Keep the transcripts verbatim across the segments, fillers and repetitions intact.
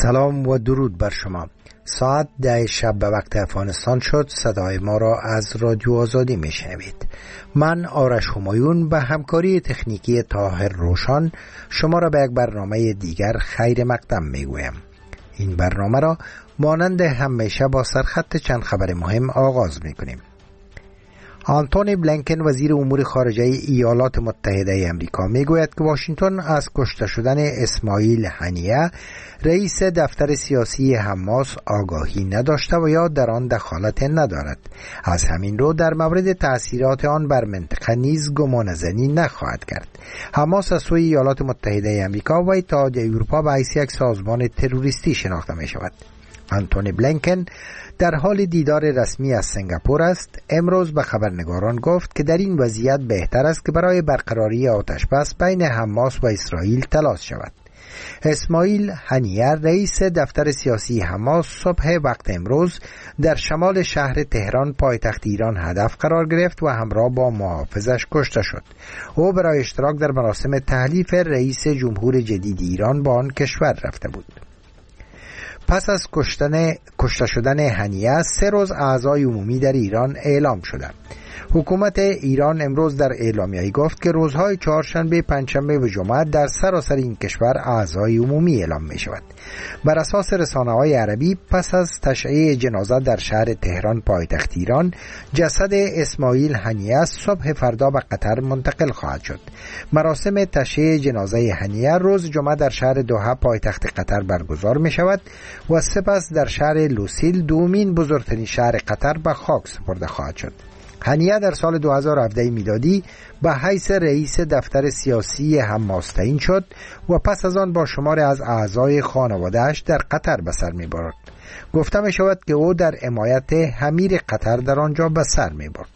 سلام و درود بر شما. ساعت ده شب به وقت افغانستان شد. صدای ما را از رادیو آزادی میشنوید. من آرش همایون به همکاری تکنیکی طاهر روشان شما را به یک برنامه دیگر خیر مقدم میگویم. این برنامه را مانند همیشه با سرخط چند خبر مهم آغاز میکنیم. آنتونی بلینکن وزیر امور خارجه ایالات متحده آمریکا میگوید که واشنگتن از کشته شدن اسماعیل هنیه رئیس دفتر سیاسی حماس آگاهی نداشته و یا در آن دخالت ندارد. از همین رو در مورد تأثیرات آن بر منطقه نیز گمانه‌زنی نخواهد کرد. حماس از سوی ایالات متحده آمریکا و اتحادیه اروپا به حیث یک سازمان تروریستی شناخته می شود. آنتونی بلینکن در حال دیدار رسمی از سنگاپور است. امروز به خبرنگاران گفت که در این وضعیت بهتر است که برای برقراری آتشبس بین حماس و اسرائیل تلاش شود. اسماعیل هنیه رئیس دفتر سیاسی حماس صبح وقت امروز در شمال شهر تهران پایتخت ایران هدف قرار گرفت و همراه با محافظش کشته شد. او برای اشتراک در مراسم تحلیف رئیس جمهور جدید ایران با آن کشور رفته بود. پس از کشتن کشته شدن هنیه سه روز اعضای عمومی در ایران اعلام شدند. حکومت ایران امروز در اعلامیه‌ای گفت که روزهای چهارشنبه، پنجشنبه و جمعه در سراسر این کشور اعضای عمومی اعلام می شود. بر اساس رسانه‌های عربی پس از تشییع جنازه در شهر تهران پایتخت ایران، جسد اسماعیل هنیه صبح فردا به قطر منتقل خواهد شد. مراسم تشییع جنازه هنیه روز جمعه در شهر دوحه پایتخت قطر برگزار می شود و سپس در شهر لوسیل دومین بزرگترین شهر قطر به خاک سپرده خواهد شد. هنیه در سال دو هزار و هفده میلادی به حیث رئیس دفتر سیاسی حماس تعیین شد و پس از آن با شماری از اعضای خانواده‌اش در قطر به سر می‌برد. گفته می شود که او در حمایت امیر قطر در آنجا به سر می‌برد.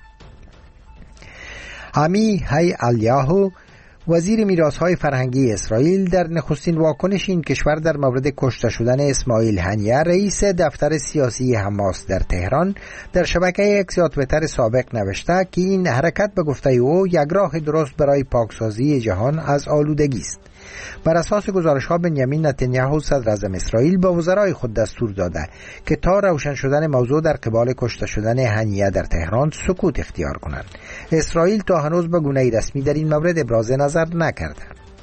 امی هی الیاهو وزیر میراث‌های فرهنگی اسرائیل در نخستین واکنش این کشور در مورد کشته شدن اسماعیل هنیه رئیس دفتر سیاسی حماس در تهران در شبکه اکس یا توییتر سابق نوشته که این حرکت به گفته او یک راه درست برای پاکسازی جهان از آلودگی است. بر اساس گزارش‌ها بنیامین نتانیاهو صدر اعظم اسرائیل به وزرای خود دستور داده که تا روشن شدن موضوع در قبال کشته شدن هنیه در تهران سکوت اختیار کنند. اسرائیل تا هنوز به گونه‌ای رسمی در این مورد ابراز نظر نکرده.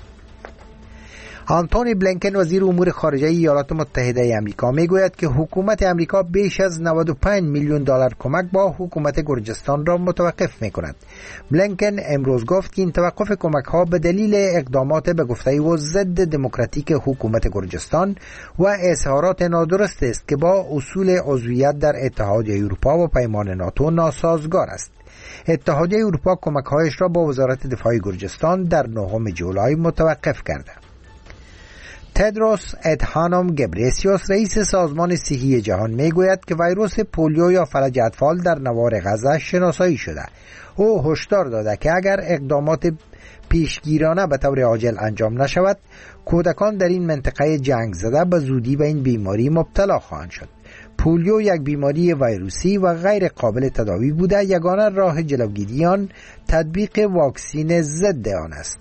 آنتونی بلینکن وزیر امور خارجه ایالات متحده آمریکا میگوید که حکومت آمریکا بیش از نود و پنج میلیون دلار کمک با حکومت گرجستان را متوقف میکند. بلینکن امروز گفت که این توقف کمک ها به دلیل اقدامات به گفته او ضد دموکراتیک حکومت گرجستان و اظهارات نادرست است که با اصول عضویت در اتحادیه اروپا و پیمان ناتو ناسازگار است. اتحادیه اروپا کمک هایش را با وزارت دفاع گرجستان در نهم جولای متوقف کرده. تدروس ادهانوم گبریسیوس رئیس سازمان صحی جهان میگوید که ویروس پولیو یا فلج اطفال در نوار غزه شناسایی شده. او هشدار داده که اگر اقدامات پیشگیرانه به طور عاجل انجام نشود، کودکان در این منطقه جنگ زده به زودی به این بیماری مبتلا خواهند شد. پولیو یک بیماری ویروسی و غیر قابل تداوی بوده. یگانه راه جلوگیری آن تطبیق واکسین ضد آن است.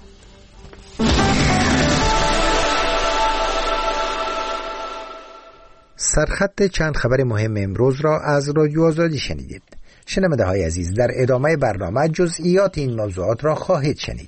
سرخط چند خبر مهم امروز را از رادیو آزادی شنیدید. شنونده های عزیز، در ادامه برنامه جزئیات این موضوعات را خواهید شنید.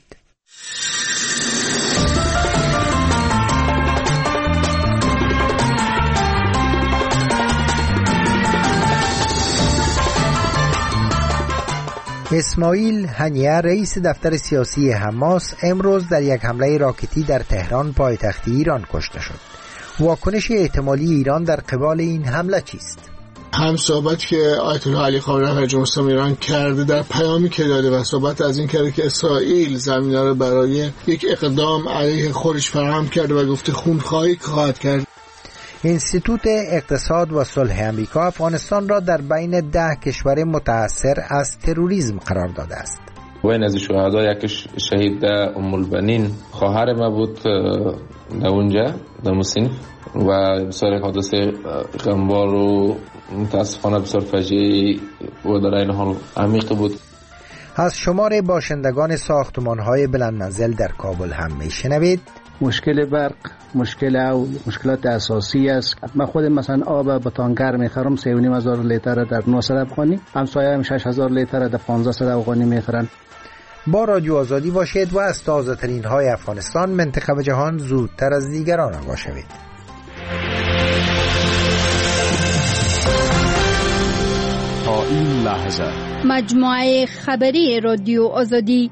اسماعیل هنیه رئیس دفتر سیاسی حماس امروز در یک حمله راکتی در تهران پایتخت ایران کشته شد. واکنش احتمالی ایران در قبال این حمله چیست؟ هم صحبت که آیت الله علی خامنه‌ای رهبر جمهوری اسلامی ایران کرده در پیامی که داده و صحبت از این کرده که اسرائیل زمینه را برای یک اقدام علیه خودش فراهم کرده و گفته خونخواهی خواهد کرد. انستیتوت اقتصاد و صلح آمریکا افغانستان را در بین ده کشور متأثر از تروریسم قرار داده است. بین از شهدا یکیش شهید ام البنین خواهر ما بود در اونجا در مسین و بسیار حادثه غمبار و متاسفانه بسیار فجیع و در این حال عمیق بود. از شمار باشندگان ساختمان‌های بلند منزل در کابل هم میشنوید. مشکل برق مشکل او مشکلات اساسی است. من خود مثلا آب بتانگر میخرم سه و نیم هزار لیتر در نهصد افغانی، همسایه هم شش هزار لیتر در پانزده افغانی میخرن. با رادیو آزادی باشید و از تازه ترین های افغانستان، منطقه و جهان زودتر از دیگران آگاه شوید. تا این لحظه مجموعه خبری رادیو آزادی.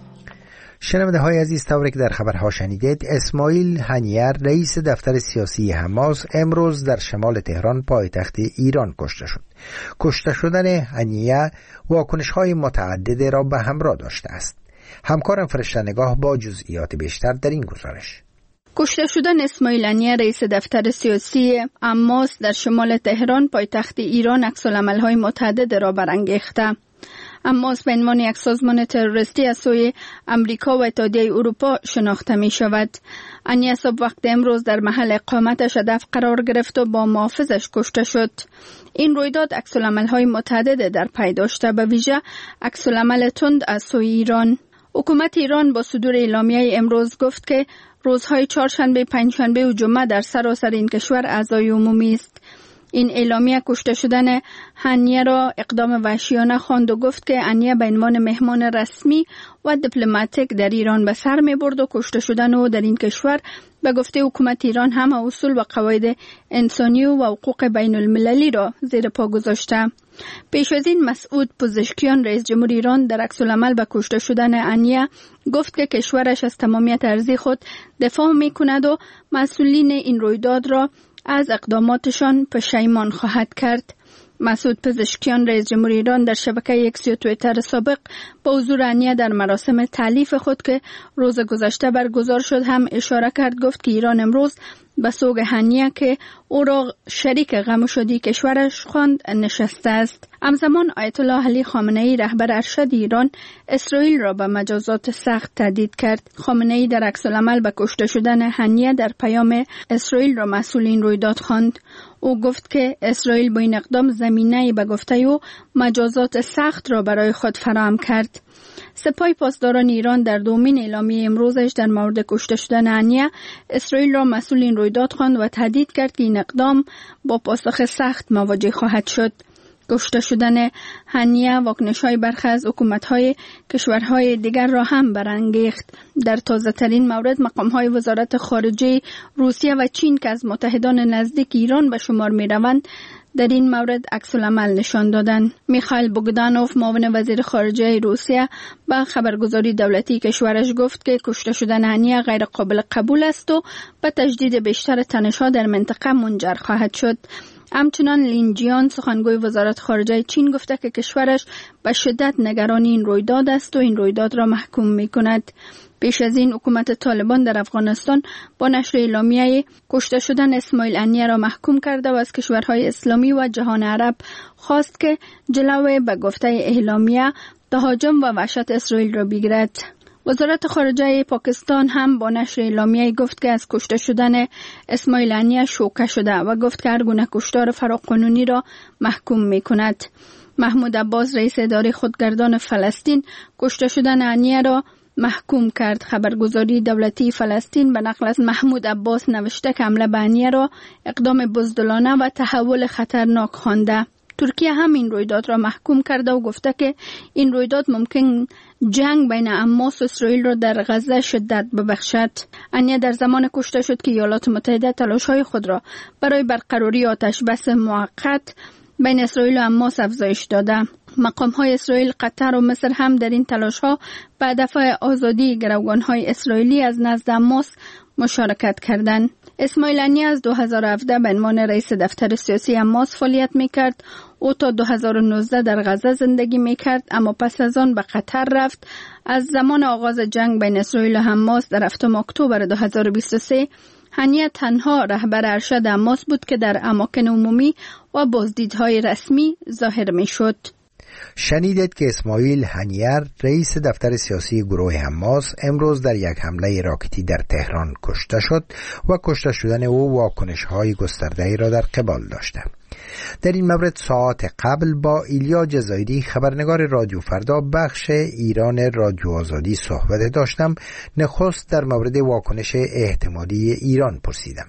شنونده های عزیز، طوری که در خبرها شنیدید، اسماعیل هنیه رئیس دفتر سیاسی حماس امروز در شمال تهران پایتخت ایران کشته شد. کشته شدن هنیه واکنش های متعدد را به همراه داشته است. همکارم فرشته نگاه با جزئیات بیشتر در این گزارش. کشته شدن اسماعیل هنیه رئیس دفتر سیاسی حماس در شمال تهران پایتخت ایران عکس‌العمل‌های متعدد را برانگیخته. حماس به عنوان یک سازمان تروریستی از سوی امریکا و اتحادیه اروپا شناخته می شود. هنیه صبح وقت امروز در محل اقامتش هدف قرار گرفت و با محافظش کشته شد. این رویداد عکس‌العمل‌های متعدد در پی داشته، به ویژه عکس‌العمل تند از سوی ایران. حکومت ایران با صدور اعلامیه امروز گفت که روزهای چهارشنبه، پنجشنبه و جمعه در سراسر این کشور اعضای عمومی است. این اعلامیه کشته شدن هنیه را اقدام وحشیانه خواند و گفت که هنیه به عنوان مهمان رسمی و دیپلماتیک در ایران به سر می برد و کشته شدن او در این کشور به گفته حکومت ایران همه اصول و قواعد انسانی و حقوق بین المللی را زیر پا گذاشته. پیش از این مسعود پزشکیان رئیس جمهور ایران در عکس‌العمل به کشته شدن هنیه گفت که کشورش از تمامیت ارضی خود دفاع می کند و مسئولین این رویداد را از اقداماتشان پشیمان خواهد کرد. مسعود پزشکیان رئیس جمهور ایران در شبکه اکس و توییتر سابق با حضور هنیه در مراسم تألیف خود که روز گذشته برگزار شد هم اشاره کرد. گفت که ایران امروز به سوگ هنیه که او را شریک غم و شادی کشورش خواند نشسته است. همزمان آیت الله علی خامنه ای رهبر ارشد ایران اسرائیل را به مجازات سخت تهدید کرد. خامنه ای در عکس‌العمل به کشته شدن هنیه در پیام اسرائیل را مسئول این رویداد خواند. او گفت که اسرائیل با این اقدام زمینه به گفته او مجازات سخت را برای خود فراهم کرد. سپاه پاسداران ایران در دومین اعلامیه امروزش در مورد کشته شدن هنیه اسرائیل را مسئول این رویداد خواند و تهدید کرد که این اقدام با پاسخ سخت مواجه خواهد شد. کشته شدن هنیه واکنش‌های برخی از حکومت‌های کشورهای دیگر را هم برانگیخت. در تازه‌ترین مورد مقام‌های وزارت خارجه روسیه و چین که از متحدان نزدیک ایران به شمار می‌روند در این مورد عکس‌العمل نشان دادند. میخائیل بوگدانوف معاون وزیر خارجه روسیه با خبرگزاری دولتی کشورش گفت که کشته شدن هنیه غیر قابل قبول است و به تجدید بیشتر تنش‌ها در منطقه منجر خواهد شد. همچنان لین جیان سخنگوی وزارت خارجه چین گفته که کشورش به شدت نگران این رویداد است و این رویداد را محکوم می کند. پیش از این حکومت طالبان در افغانستان با نشر اعلامیه کشته شدن اسماعیل هنیه را محکوم کرده و از کشورهای اسلامی و جهان عرب خواست که جلوی به گفته اعلامیه تهاجم و وحشت اسرائیل را بگیرد. وزارت خارجه پاکستان هم با نشر اعلامیه گفت که از کشته شدن اسماعیل هنیه شوکه شده و گفت که هر گونه کشتار فراقانونی را محکوم می کند. محمود عباس رئیس اداره خودگردان فلسطین کشته شدن هنیه را محکوم کرد. خبرگزاری دولتی فلسطین به نقل از محمود عباس نوشته که حمله به هنیه را اقدام بزدلانه و تحول خطرناک خوانده. ترکیه هم این رویداد را محکوم کرده و گفته که این رویداد ممکن جنگ بین حماس و اسرائیل را در غزه شدت ببخشد. هنیه در زمان کشته شد که ایالات متحده تلاش‌های خود را برای برقراری آتش بس موقت بین اسرائیل و حماس افزایش داده. مقام‌های اسرائیل، قطر و مصر هم در این تلاش‌ها به هدف آزادی گروگان‌های اسرائیلی از نزد حماس مشارکت کردند. اسماعیل هنیه از دو هزار و هفده به عنوان رئیس دفتر سیاسی حماس فعالیت می‌کرد. او تا دو هزار و نوزده در غزه زندگی می‌کرد، اما پس از آن به قطر رفت. از زمان آغاز جنگ بین اسرائیل و حماس در هفتم اکتبر دو هزار و بیست و سه هنیه تنها رهبر ارشد حماس بود که در اماکن عمومی و بازدیدهای رسمی ظاهر می‌شد. شنیدید که اسماعیل هنیه رئیس دفتر سیاسی گروه حماس امروز در یک حمله راکتی در تهران کشته شد و کشته شدن او واکنش‌های گسترده‌ای را در قبال داشته. در این مورد ساعت قبل با ایلیا جزایری خبرنگار رادیو فردا بخش ایران رادیو آزادی صحبت داشتم. نخست در مورد واکنش احتمالی ایران پرسیدم.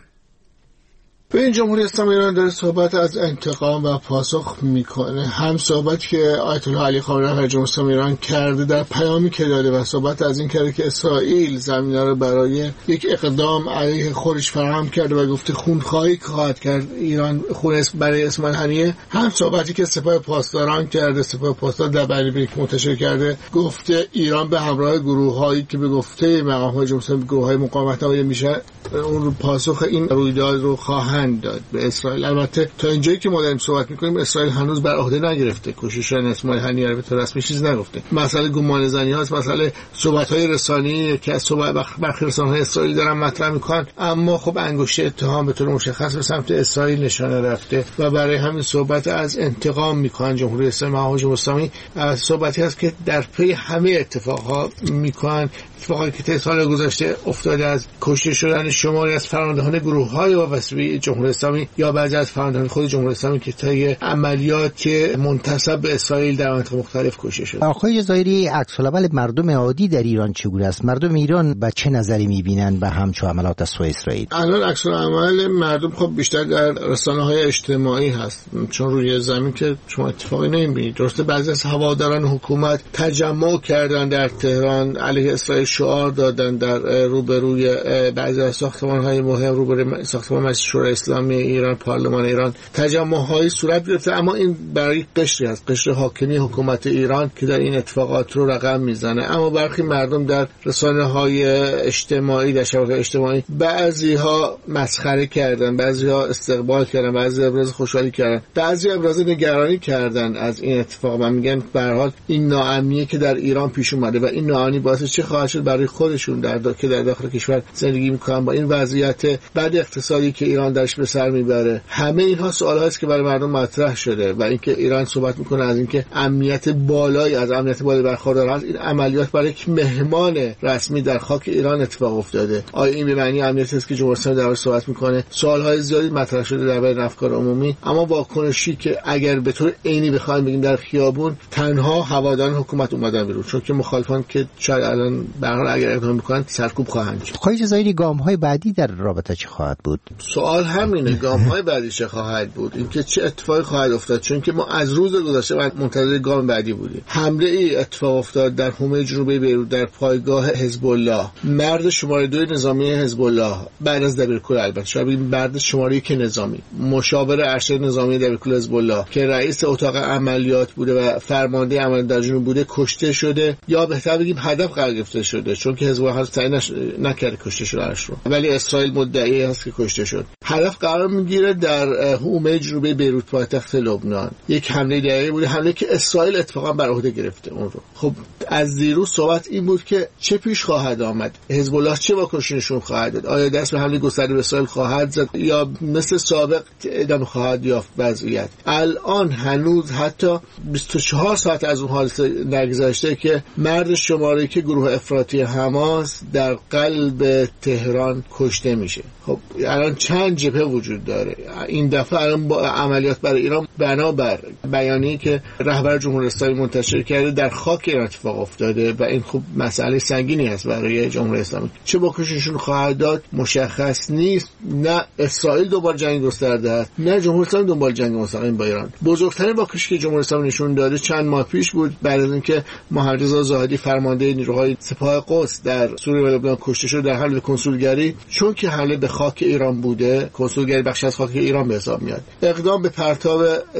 به این جمهوری اسلامی ایران داره صحبت از انتقام و پاسخ میکنه. هم صحبتی که آیت الله علی خامنه‌ای رهبر جمهوری اسلامی ایران کرده در پیامی که داده و صحبت از این کرده که اسرائیل زمینه رو برای یک اقدام علیه خودش فراهم کرده و گفته خونخواهی خواهد کرد ایران خون برای اسماعیل هنیه. هم صحبتی که سپاه پاسداران کرده، سپاه پاسدار در بیانیه‌ای که منتشر کرده گفته ایران به همراه گروه‌هایی که به گفته مقام‌های جمهوری اسلامی گروه‌های مقاومت‌نمایی میشه اون رو پاسخ این رویداد رو خواهند داد به اسرائیل. البته تا اینجایی که ما داریم صحبت می‌کنیم اسرائیل هنوز بر عهده نگرفته کشتن اسماعیل هنیه رو به طور رسمی چیز نگفته. مسئله گمان زنی هاست، مسئله صحبت‌های رسانه‌ای که از صحبت برخی رسانه‌های اسرائیل دارن مطرح می‌کنن، اما خب انگشت اتهام به طور مشخص به سمت اسرائیل نشانه رفته و برای همین صحبت از انتقام می‌کنن جمهوری اسلامی و جمهوری اسلامی. از صحبتی هست که در پی همه اتفاق‌ها می‌کنن، اتفاقی که طی سال گذشته افتاده از کشته شدن شماری از فرماندهان گروه‌های وابسته به جمهوری اسلامی یا بعضی از فرماندهان خود جمهوری اسلامی که طی عملیات منتسب به اسرائیل در مناطق مختلف کشته شد. آقای جزایری، عکس‌العمل مردم عادی در ایران چگونه است؟ مردم ایران با چه نظری می‌بینند به همچون عملات از سوی اسرائیل؟ الان عکس‌العمل مردم خب بیشتر در رسانه‌های اجتماعی هست، چون روی زمین که شما اتفاقی نمی‌بینید. درسته بعضی از هواداران حکومت تجمع کردن در تهران علیه اسرائیل، شعار دادن در روبروی بعضی از ساختمان‌های مهم، روبروی ساختمان مجلس شورای اسلامی ایران، پارلمان ایران تجمع‌هایی صورت گرفته، اما این برای قشری است، قشر حاکمی حکومت ایران که در این اتفاقات رو رقم میزنه. اما برخی مردم در رسانه‌های اجتماعی، در شبکه‌های اجتماعی بعضی‌ها مسخره کردن، بعضی‌ها استقبال کردن، بعضی ابراز خوشحالی کردن، بعضی ابراز نگرانی کردن از این اتفاق و میگن به هر حال این ناامنی که در ایران پیش اومده و این ناامنی باعث چه خواهد شد برای خودشون در دا... که در داخل کشور زندگی میکنن با این وضعیت بد اقتصادی که ایران درش به سر میبره. همه اینها سوال‌هایی است که برای مردم مطرح شده و اینکه ایران صحبت میکنه از اینکه امنیت بالایی از امنیت بالایی برخوردار است. این عملیات برای یک مهمان رسمی در خاک ایران اتفاق افتاده. آیا این به معنی امنیتی است که جمهوری اسلامی درش صحبت میکنه؟ سوال‌های زیادی مطرح شده در بین افکار عمومی، اما واکنشی که اگر به طور عینی بخوایم بگیم در خیابون تنها هواداران حکومت اومدن بیرون، چون که مخالفان که شاید الان به هر حال اگر اقدام میکنن سرکوب خواهند شد. آقای جزایری، گام‌های بعدی در رابطه چه خواهد بود؟ سوال همینه، گام‌های بعدی چه خواهد بود؟ اینکه چه اتفاقی خواهد افتاد، چون که ما از روز گذشته منتظر گام بعدی بودیم. حمله ای اتفاق افتاد در حومه جنوبی بیروت در پایگاه حزب الله. مرد شماره دو نظامی حزب الله بعد از دبیرکل، البته شاید بگیم مرد شماره یک نظامی، مشاور ارشد نظامی دبیرکل حزب الله که رئیس اتاق عملیات بوده و فرمانده عملیات در جنوب بوده کشته شده، یا بهتر بگیم هدف قرار گرفته شده، چون که حزب الله هنوز تعیین نکرده کشته شدهش رو، ولی اسرائیل مدعی است که کشته شد. هدف قرار میگیره در حومه جنوبی بیروت پایتخت لبنان. یک حمله دریایی بوده، حمله که اسرائیل اتفاقا بر عهده گرفته اون رو. خب از دیروز صحبت این بود که چه پیش خواهد آمد، حزب الله چه واکنشی نشون خواهد داد، آیا دست به حمله گسترده به اسرائیل خواهد زد یا مثل سابق ادامه خواهد یافت وضعیت. الان هنوز حتی بیست و چهار ساعت از اون حادثه نگذشته که مرد شماره که گروه افراطی حماس در قلب تهران کشته میشه. خب الان چند جبهه وجود داره. این دفعه الان با عملیات برای ایران بنابر بیانیه‌ای که رهبر جمهوری اسلامی منتشر کرده در خاک ایران اتفاق افتاده و این خب مسئله سنگینی است برای جمهوری اسلامی. چه واکنششون خواهد داد مشخص نیست. نه اسرائیل دنبال جنگ گسترده است، نه جمهوری اسلامی دنبال جنگ مستقیم با ایران. بزرگترین واکنشی که جمهوری اسلامی نشون داده چند ماه پیش بود، بعد از اینکه محمد رضا زاهدی فرمانده نیروهای سپاه قدس در سوریه و لبنان کشته شد در حمله کنسولگری، چون که حمله به خاک ایران بوده، کنسولگری بخش از خاک ایران به حساب میاد، اقدام به پرتاب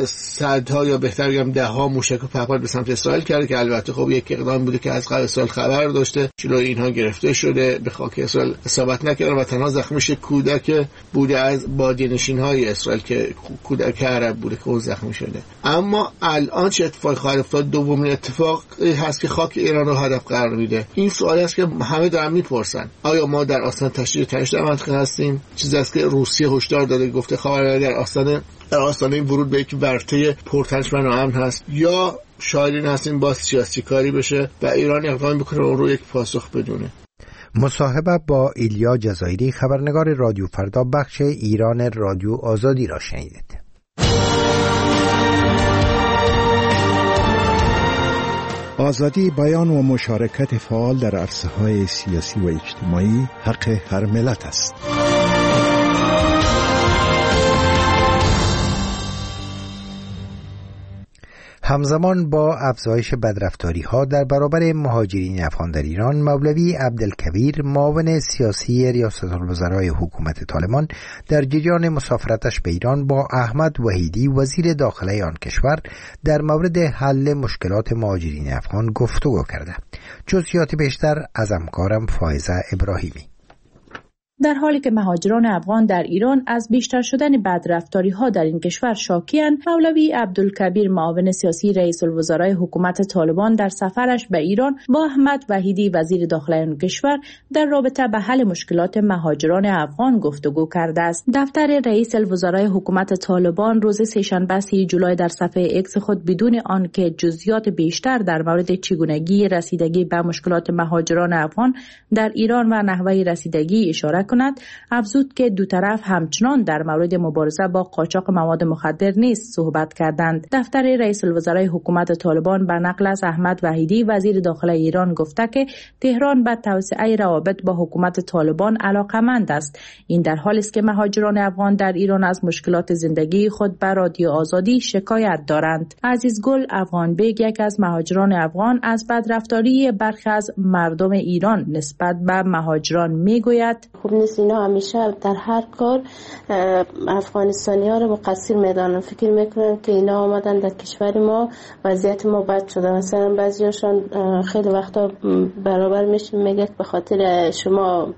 صدها یا بهتر بگم ده ها موشک و پهپاد به سمت اسرائیل کرده که البته خب یک اقدام بوده که از قبل اسرائیل خبر داشته، جلوی اینها گرفته شده، به خاک اسرائیل اصابت نکرده و تنها زخمیش کودک بوده از بادیانشین‌های اسرائیل که کودک عرب بوده که اون زخمی شده. اما الان چه اتفاقی خواهد افتاد؟ دومین اتفاق هست که خاک ایران رو هدف قرار میده. این سوالی است که همه دارن میپرسن، آیا ما در آستانه تشدید تنش در منطقه هستیم؟ چیزی است که روسیه هشدار داده، گفته خبرنگاری در آستانه در آستانه ورود به یک ورطه پرتنش و ناامن هست، یا شاید این هستیم با سیاسی کاری بشه و ایران اقدام بکنه اون رو یک پاسخ بدونه. مصاحبه با ایلیا جزایری، خبرنگار رادیو فردا بخش ایران رادیو آزادی را شنیدید. آزادی بیان و مشارکت فعال در عرصه‌های سیاسی و اجتماعی حق هر ملت است. همزمان با افزایش بدرفتاری‌ها در برابر مهاجرین افغان در ایران، مولوی عبدالکبیر معاون سیاسی ریاست الوزرای حکومت طالبان در جریان مسافرتش به ایران با احمد وحیدی وزیر داخله آن کشور در مورد حل مشکلات مهاجرین افغان گفتگو کرده. جزئیات بیشتر از همکارم فائزه ابراهیمی. در حالی که مهاجران افغان در ایران از بیشتر شدن بدرفتاری‌ها در این کشور شاکی‌اند، مولوی عبدالکبیر معاون سیاسی رئیس الوزرای حکومت طالبان در سفرش به ایران با احمد وحیدی وزیر داخله آن کشور در رابطه به حل مشکلات مهاجران افغان گفتگو کرده است. دفتر رئیس الوزرای حکومت طالبان روز سه‌شنبه سی جولای در صفحه ایکس خود بدون آنکه جزئیات بیشتر در مورد چگونگی رسیدگی به مشکلات مهاجران افغان در ایران و نحوه رسیدگی اشاره کند، افزود که دو طرف همچنان در مورد مبارزه با قاچاق مواد مخدر نیز صحبت کردند. دفتر رئیس الوزرای حکومت طالبان به نقل از احمد وحیدی وزیر داخله ایران گفته که تهران به توسعه روابط با حکومت طالبان علاقه‌مند است. این در حالی است که مهاجران افغان در ایران از مشکلات زندگی خود به رادیو آزادی شکایت دارند. عزیز گل افغان بیگ، یک از مهاجران افغان، از بدرفتاری برخی از مردم ایران نسبت به مهاجران میگوید: نیست. اینا همیشه در هر کار افغانستانی ها رو مقصر میدانن. فکر میکنن که اینا آمدن در کشور ما وضعیت ما بد شده. مثلا بعضیاشون خیلی وقتا برابر میشه میگه به خاطر شما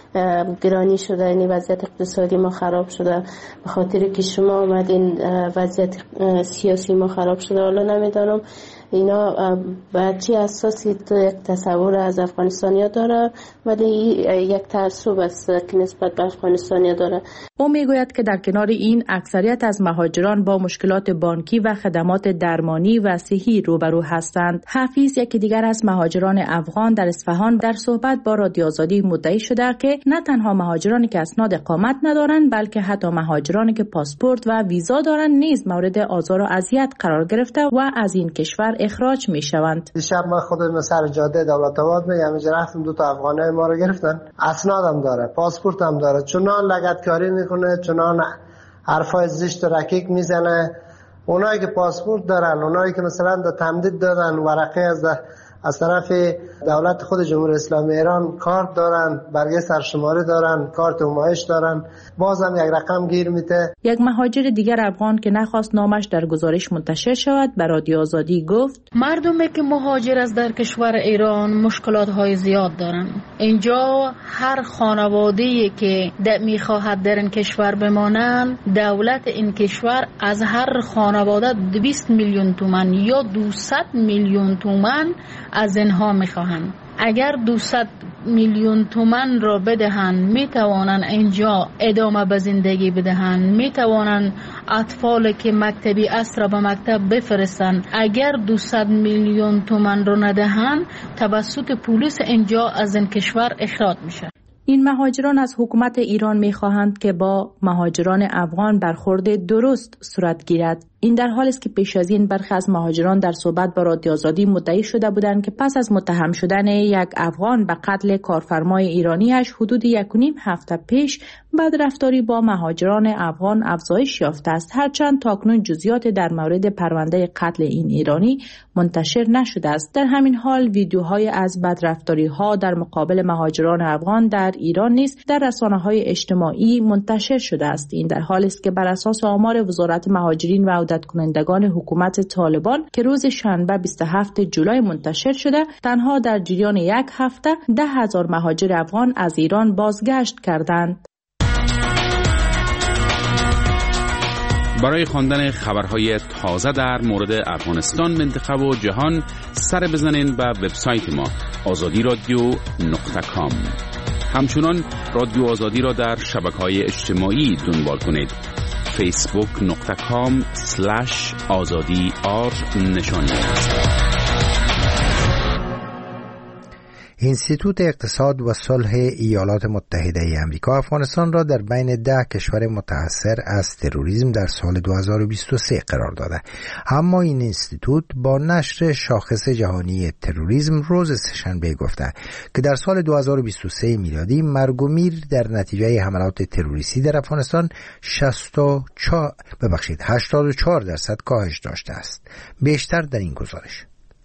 گرانی شده، یعنی وضعیت اقتصادی ما خراب شده، به خاطر که شما آمدین وضعیت سیاسی ما خراب شده. حالا نمیدانم اینا به چه اساسی تو یک تصور از افغانستانیا داره، ولی یک تعصب است که نسبت به افغانستانیا داره. او میگوید که در کنار این اکثریت از مهاجران با مشکلات بانکی و خدمات درمانی و صحی روبرو هستند. حفیظ، یکی دیگر از مهاجران افغان در اصفهان، در صحبت با رادیو آزادی مدعی شده که نه تنها مهاجرانی که اسناد اقامت ندارند، بلکه حتی مهاجرانی که پاسپورت و ویزا دارند نیز مورد آزار و اذیت قرار گرفته و از این کشور اخراج می شوند. دیشب من خودم سر جاده دولت آباد میام، اینجا رفتم، دو تا افغانای ما رو گرفتن. اسنادم داره، پاسپورت هم داره، چنان لگدکاری میکنه، چنان حرفای زشت و رکیک میزنه. اونایی که پاسپورت دارن، اونایی که مثلا در تمدید دادن ورقه از از طرف دولت خود جمهوری اسلامی ایران کارت دارن، برگه سرشماری دارن، کارت همایش دارن، بازم یک رقم گیر میده. یک مهاجر دیگر افغان که نخواست نامش در گزارش منتشر شود به رادیو آزادی گفت: مردمی که مهاجر از در کشور ایران مشکلات های زیاد دارن. اینجا هر خانواده‌ای که میخواهد در این کشور بمانند، دولت این کشور از هر خانواده دویست میلیون تومان یا دویست میلیون تومان از اینها میخواهند. اگر دویست میلیون تومان را بدهند، میتوانند اینجا ادامه به زندگی بدهند، میتوانند اطفال که مکتبی است را به مکتب بفرستند. اگر دویست میلیون تومان را ندهند، توسط پلیس اینجا از این کشور اخراج میشه. این مهاجران از حکومت ایران میخواهند که با مهاجران افغان برخورد درست صورت گیرد. این در حالی است که پیش از این برخی از مهاجران در صحبت با رادیو آزادی مدعی شده بودند که پس از متهم شدن یک افغان به قتل کارفرمای ایرانیش حدود یک و نیم هفته پیش بدرفتاری با مهاجران افغان افزایش یافته است، هرچند تاکنون جزئیات در مورد پرونده قتل این ایرانی منتشر نشده است. در همین حال ویدیوهای از بدرفتاری‌ها در مقابل مهاجران افغان در ایران نیز در رسانه‌های اجتماعی منتشر شده است. این در حالی است که بر اساس آمار وزارت مهاجرین و عودت کنندگان حکومت طالبان که روز شنبه بیست و هفتم جولای منتشر شده، تنها در جریان یک هفته ده هزار مهاجر افغان از ایران بازگشت کردند. برای خواندن خبرهای تازه در مورد افغانستان، منطقه و جهان سر بزنین به وبسایت ما آزادی رادیو نقطه کام. همچنان رادیو آزادی را در شبکه‌های اجتماعی دنبال کنید. فیسبوک نقطه کام سلش آزادی آر نشانی. اینستیتوت اقتصاد و صلح ایالات متحده ای آمریکا افغانستان را در بین ده کشور متأثر از تروریسم در سال دو هزار و بیست و سه قرار داده. اما این اینستیتوت با نشر شاخص جهانی تروریسم روز سه‌شنبه گفته که در سال دو هزار و بیست و سه میلادی مرگ و میر در نتیجه حملات تروریستی در افغانستان شصت و چهار ببخشید هشتاد و چهار درصد کاهش داشته است. بیشتر در این گزارش.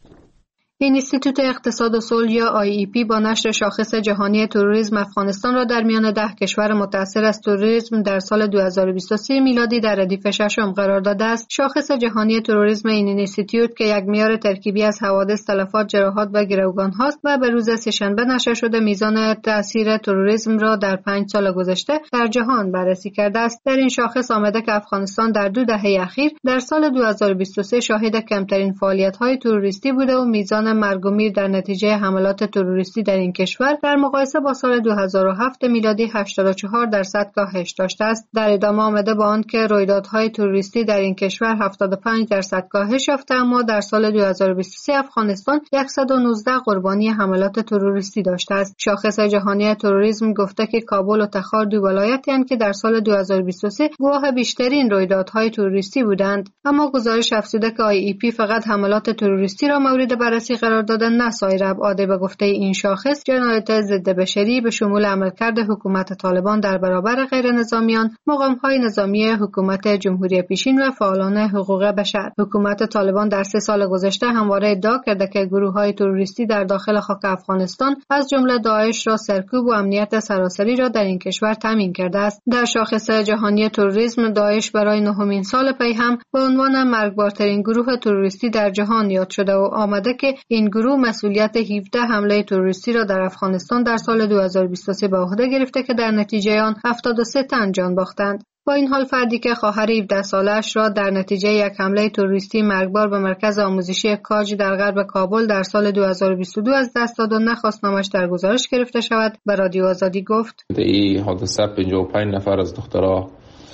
اینستیتوت اقتصاد و صلح یا آی ای پی با نشر شاخص جهانی تروریسم افغانستان را در میان ده کشور متأثر از تروریسم در سال دو هزار و بیست و سه میلادی در ردیف ششم قرار داده است. شاخص جهانی تروریسم این اینستیتوت که یک معیار ترکیبی از حوادث، تلفات، جراحات و گروگان هاست و به روز سه‌شنبه نشر شده میزان تأثیر تروریسم را در پنج سال گذشته در جهان بررسی کرده است. در این شاخص آمده که افغانستان در دو دهه اخیر در سال دو هزار و بیست و سه شاهد کمترین فعالیت‌های تروریستی بوده و میزان مرگ و میر در نتیجه حملات تروریستی در این کشور در مقایسه با سال دو هزار و هفت میلادی هشتاد و چهار درصد کاهش داشته است. در ادامه آمده با آن که رویدادهای تروریستی در این کشور هفتاد و پنج درصد کاهش یافته، اما در سال دو هزار و بیست و سه افغانستان صد و نوزده قربانی حملات تروریستی داشته است. شاخص جهانی تروریسم گفته که کابل و تخار دو ولایتی هستند که در سال دو هزار و بیست و سه گواه بیشترین رویدادهای تروریستی بودند. اما گزارش افزوده که آی ای پی فقط حملات تروریستی را مورد بررسی قرار دادن نه سایر ابعاد. به گفته این شاخص جنایات ضد بشری به شمول عملکرد حکومت طالبان در برابر غیر نظامیان، مقام‌های نظامی حکومت جمهوری پیشین و فعالان حقوق بشر. حکومت طالبان در سه سال گذشته همواره ادعا کرده که گروه‌های تروریستی در داخل خاک افغانستان از جمله داعش را سرکوب و امنیت سراسری را در این کشور تامین کرده است. در شاخص جهانی تروریسم داعش برای نهمین سال پی هم به عنوان مرگبارترین گروه تروریستی در جهان یاد شده و آمده که این گروه مسئولیت هفده حمله تروریستی را در افغانستان در سال دو هزار و بیست و سه به عهده گرفته که در نتیجه آن هفتاد و سه تن جان باختند. با این حال فردی که خواهر هفده سالش را در نتیجه یک حمله تروریستی مرگبار به مرکز آموزشی کاج در غرب کابل در سال دو هزار و بیست و دو از دست داد و نخواست نامش در گزارش گرفته شود، به رادیو آزادی گفت: این حادثه پنجاه و پنج نفر از دخترها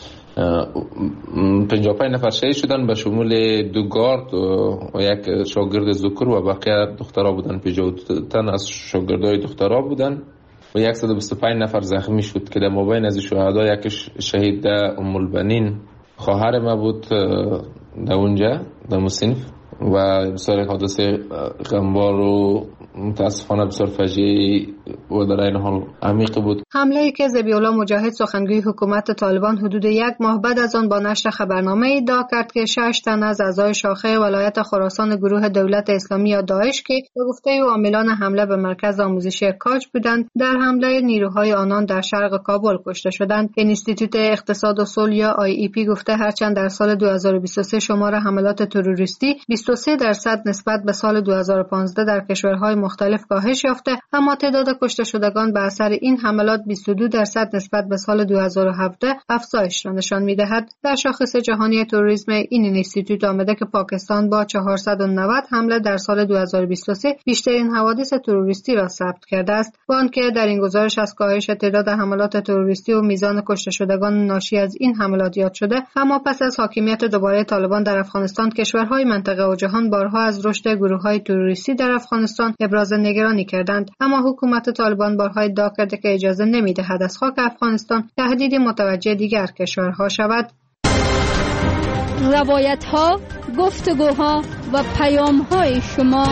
پنجاه و پنج نفر شهید شدن به شمول دو گارد و یک شاگرد ذکر و بقیه دخترها بودن. پنجاه و دو تن از شاگردای دخترها بودن و صد و بیست و پنج نفر زخمی شد که در مابین از شهدا یکش شهید ام البنین خواهر ما بود در اونجا در مصنف و بسیار حادثه غمبار و متاسفانه بسیار فجیع و در این حال عمیق بود. حمله‌ای که ذبیح الله مجاهد سخنگوی حکومت طالبان حدود یک ماه بعد از آن با نشر خبرنامه ادعا کرد که شش تن از اعضای شاخه ولایت خراسان گروه دولت اسلامی یا داعش که به گفته او عاملان حمله به مرکز آموزشی کاج بودند در حمله نیروهای آنان در شرق کابل کشته شدند. اینستیتوت اقتصاد و صلح یا آی ای پی گفته هرچند در سال دو هزار و بیست و سه شمار حملات تروریستی بیست و سه درصد نسبت به سال دو هزار و پانزده در کشورهای مختلف کاهش یافته، اما تعداد کشته شدگان به اثر این حملات بیست و دو درصد نسبت به سال دو هزار و هفده افزایش را نشان می‌دهد. در شاخص جهانی تروریسم این اینستیتوت آمده که پاکستان با چهارصد و نود حمله در سال دو هزار و بیست و سه بیشترین حوادث تروریستی را ثبت کرده است. با آنکه در این گزارش از کاهش تعداد حملات تروریستی و میزان کشته شدگان ناشی از این حملات یاد شده، اما پس از حاکمیت دوباره طالبان در افغانستان کشورهای منطقه و جهان بارها از رشد گروه‌های تروریستی در افغانستان ابراز نگرانی کردند، اما حکومت طالبان بارها ادعا کرده که اجازه نمی‌دهد از خاک افغانستان تهدیدی متوجه دیگر کشورها شود. روایت‌ها، گفتگوها و پیام‌های شما.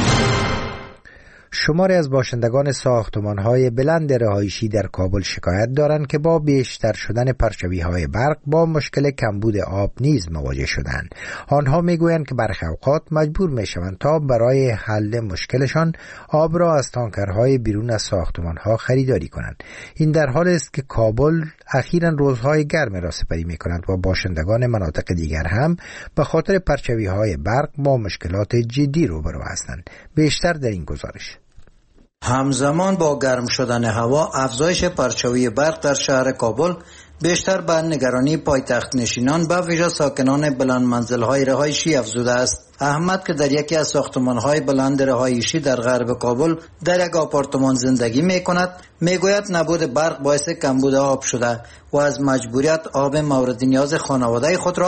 شماری از باشندگان ساختمان‌های بلند رهایشی در کابل شکایت دارند که با بیشتر شدن پرچاوی‌های برق با مشکل کمبود آب نیز مواجه شدند. آنها میگویند که برخی اوقات مجبور میشوند تا برای حل مشکلشان آب را از تانکرهای بیرون از ساختمان‌ها خریداری کنند. این در حالی است که کابل اخیراً روزهای گرم را سپری می‌کند و باشندگان مناطق دیگر هم به خاطر پرچاوی‌های برق با مشکلات جدی روبرو هستند. بیشتر در این گزارش. همزمان با گرم شدن هوا، افزایش پرچاوی برق در شهر کابل بیشتر به نگرانی پایتخت نشینان به ویژه ساکنان بلند منزل‌های رهایشی افزوده است. احمد که در یکی از ساختمان‌های بلند رهایشی در غرب کابل در یک آپارتمان زندگی می‌کند، میگوید نبود برق باعث کمبود آب شده و از مجبوریت آب مورد نیاز خانواده خود را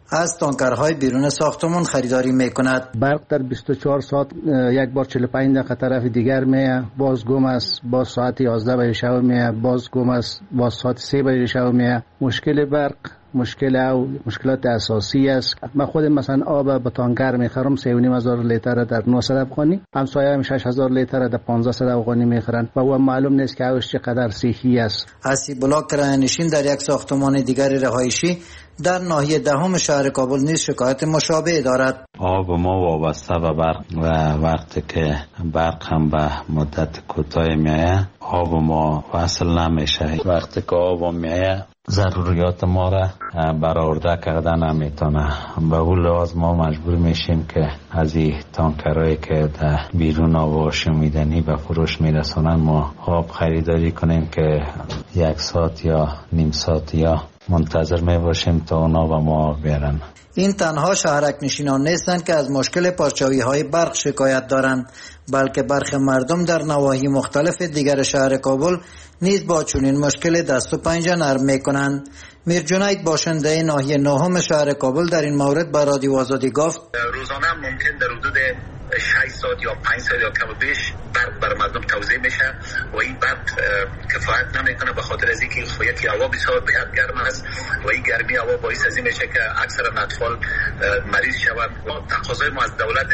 از تانکرهای بیرون ساختمان خریداری میکند. برق در بیست و چهار ساعت یک بار چهل و پنج دقیقه طرف دیگر میه، باز گم است، باز ساعت یازده بجه شب میه، باز گم است، باز ساعت سه بجه شب میه. مشکل برق مشکل او مشکلات اساسی است. من خود مثلا آب به تانکر میخرم سه و نیم هزار لیتر در نهصد افغانی، همسایه هم شش هزار لیتر در پانزده افغانی میخرن و او معلوم نیست که اوش چقدر صحی است. حسیب‌الله کرایه‌نشین در یک ساختمان دیگر رهایشی در ناحیه دهم شهر کابل نیز شکایت مشابه دارد. آب ما وابسته به برق و وقتی که برق هم به مدت کوتاه میایه آب ما وصل نمیشه. وقتی که آب میایه ضروریات ما را برآورده کردن نمیتونه. به اون لحاظ ما مجبور میشیم که از این تانکرهایی که در بیرون آب شومیدنی به فروش میرسونن ما آب خریداری کنیم که یک ساعت یا نیم ساعت یا منتظر می باشیم تا اونا به ما بیارن. این تنها شهرک نشینان نیستند که از مشکل پارچوی های برق شکایت دارند، بلکه برخی مردم در نواحی مختلف دیگر شهر کابل نیز با چنین مشکل دست و پنجه نرم می کنند. میر جنید باشنده ناحیه نهم شهر کابل در این مورد با رادیو آزادی گفت روزانه ممکن در حدود شش ساعت یا پنج ساعت یا کم و بیش برق بر مردم توزیع میشه و این برق کفایت نمیکنه به خاطر از اینکه خودی هوا بسیار بهت گرم است و این گرمی هوا باعث از این میشه که اکثر اطفال مریض شوند و تقاضای ما از دولت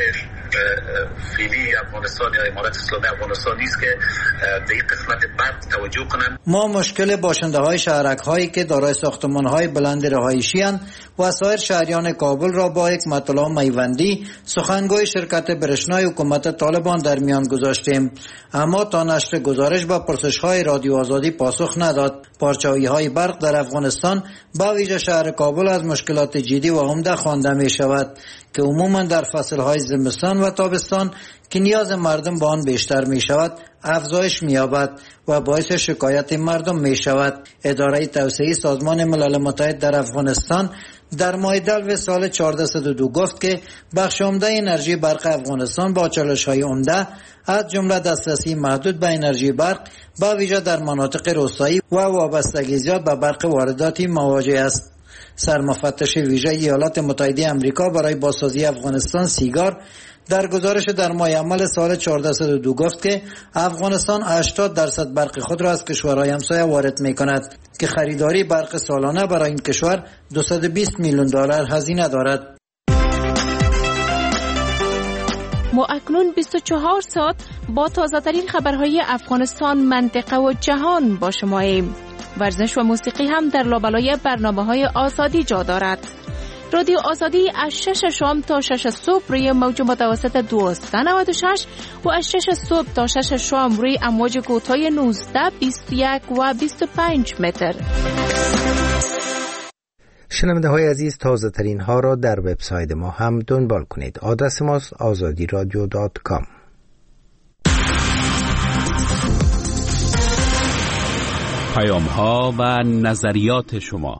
فعلی افغانستان یا امارت اسلامی افغانستان نیست که به این قسمت برق توجه کنند. ما مشکل باشنده های شهرک هایی که دارای ساختمان های بلند رهایشی اند و سایر شهریان کابل را با یک مطلب میوندی سخنگوی شرکت برشنای حکومت طالبان در میان گذاشتیم، اما تا نشر گزارش با پرسش های رادیو آزادی پاسخ نداد. پارچوی های برق در افغانستان با ویژه شهر کابل از مشکلات جدی و عمده خوانده می شود که عموما در فصل های زمستان و تابستان که نیاز مردم به آن بیشتر می شود افزایش می یابد و باعث شکایت مردم می شود. اداره توسعه سازمان ملل متحد در افغانستان در ماه دلو سال چهارده صد و دو گفت که بخش عمده انرژی برق افغانستان با چالش‌های عمده از جمله دسترسی محدود به انرژی برق با ویژه در مناطق روستایی و وابستگی زیاد به برق وارداتی مواجه است. سرمفتش ویژه ایالات متحده آمریکا برای بازسازی افغانستان سیگار در گزارش در ماه اول سال چهارده صد و دو گفت که افغانستان هشتاد درصد برق خود را از کشورهای همسایه وارد می کند که خریداری برق سالانه برای این کشور دویست و بیست میلیون دلار هزینه دارد. ما اکنون بیست و چهار ساعت با تازه ترین خبرهای افغانستان، منطقه و جهان با شماییم. ورزش و موسیقی هم در لابلای برنامه‌های آزادی جا دارد. رادیو آزادی از شش شام تا شش صبح روی موج متوسط دویست و نود و شش و از شش صبح تا شش شام روی امواج کوتاه نوزده، بیست و یک و بیست و پنج متر. شنونده های عزیز، تازه ترین ها را در وبسایت ما هم دنبال کنید. آدرس ماست آزادی رادیو دات کام. پیام ها و نظریات شما.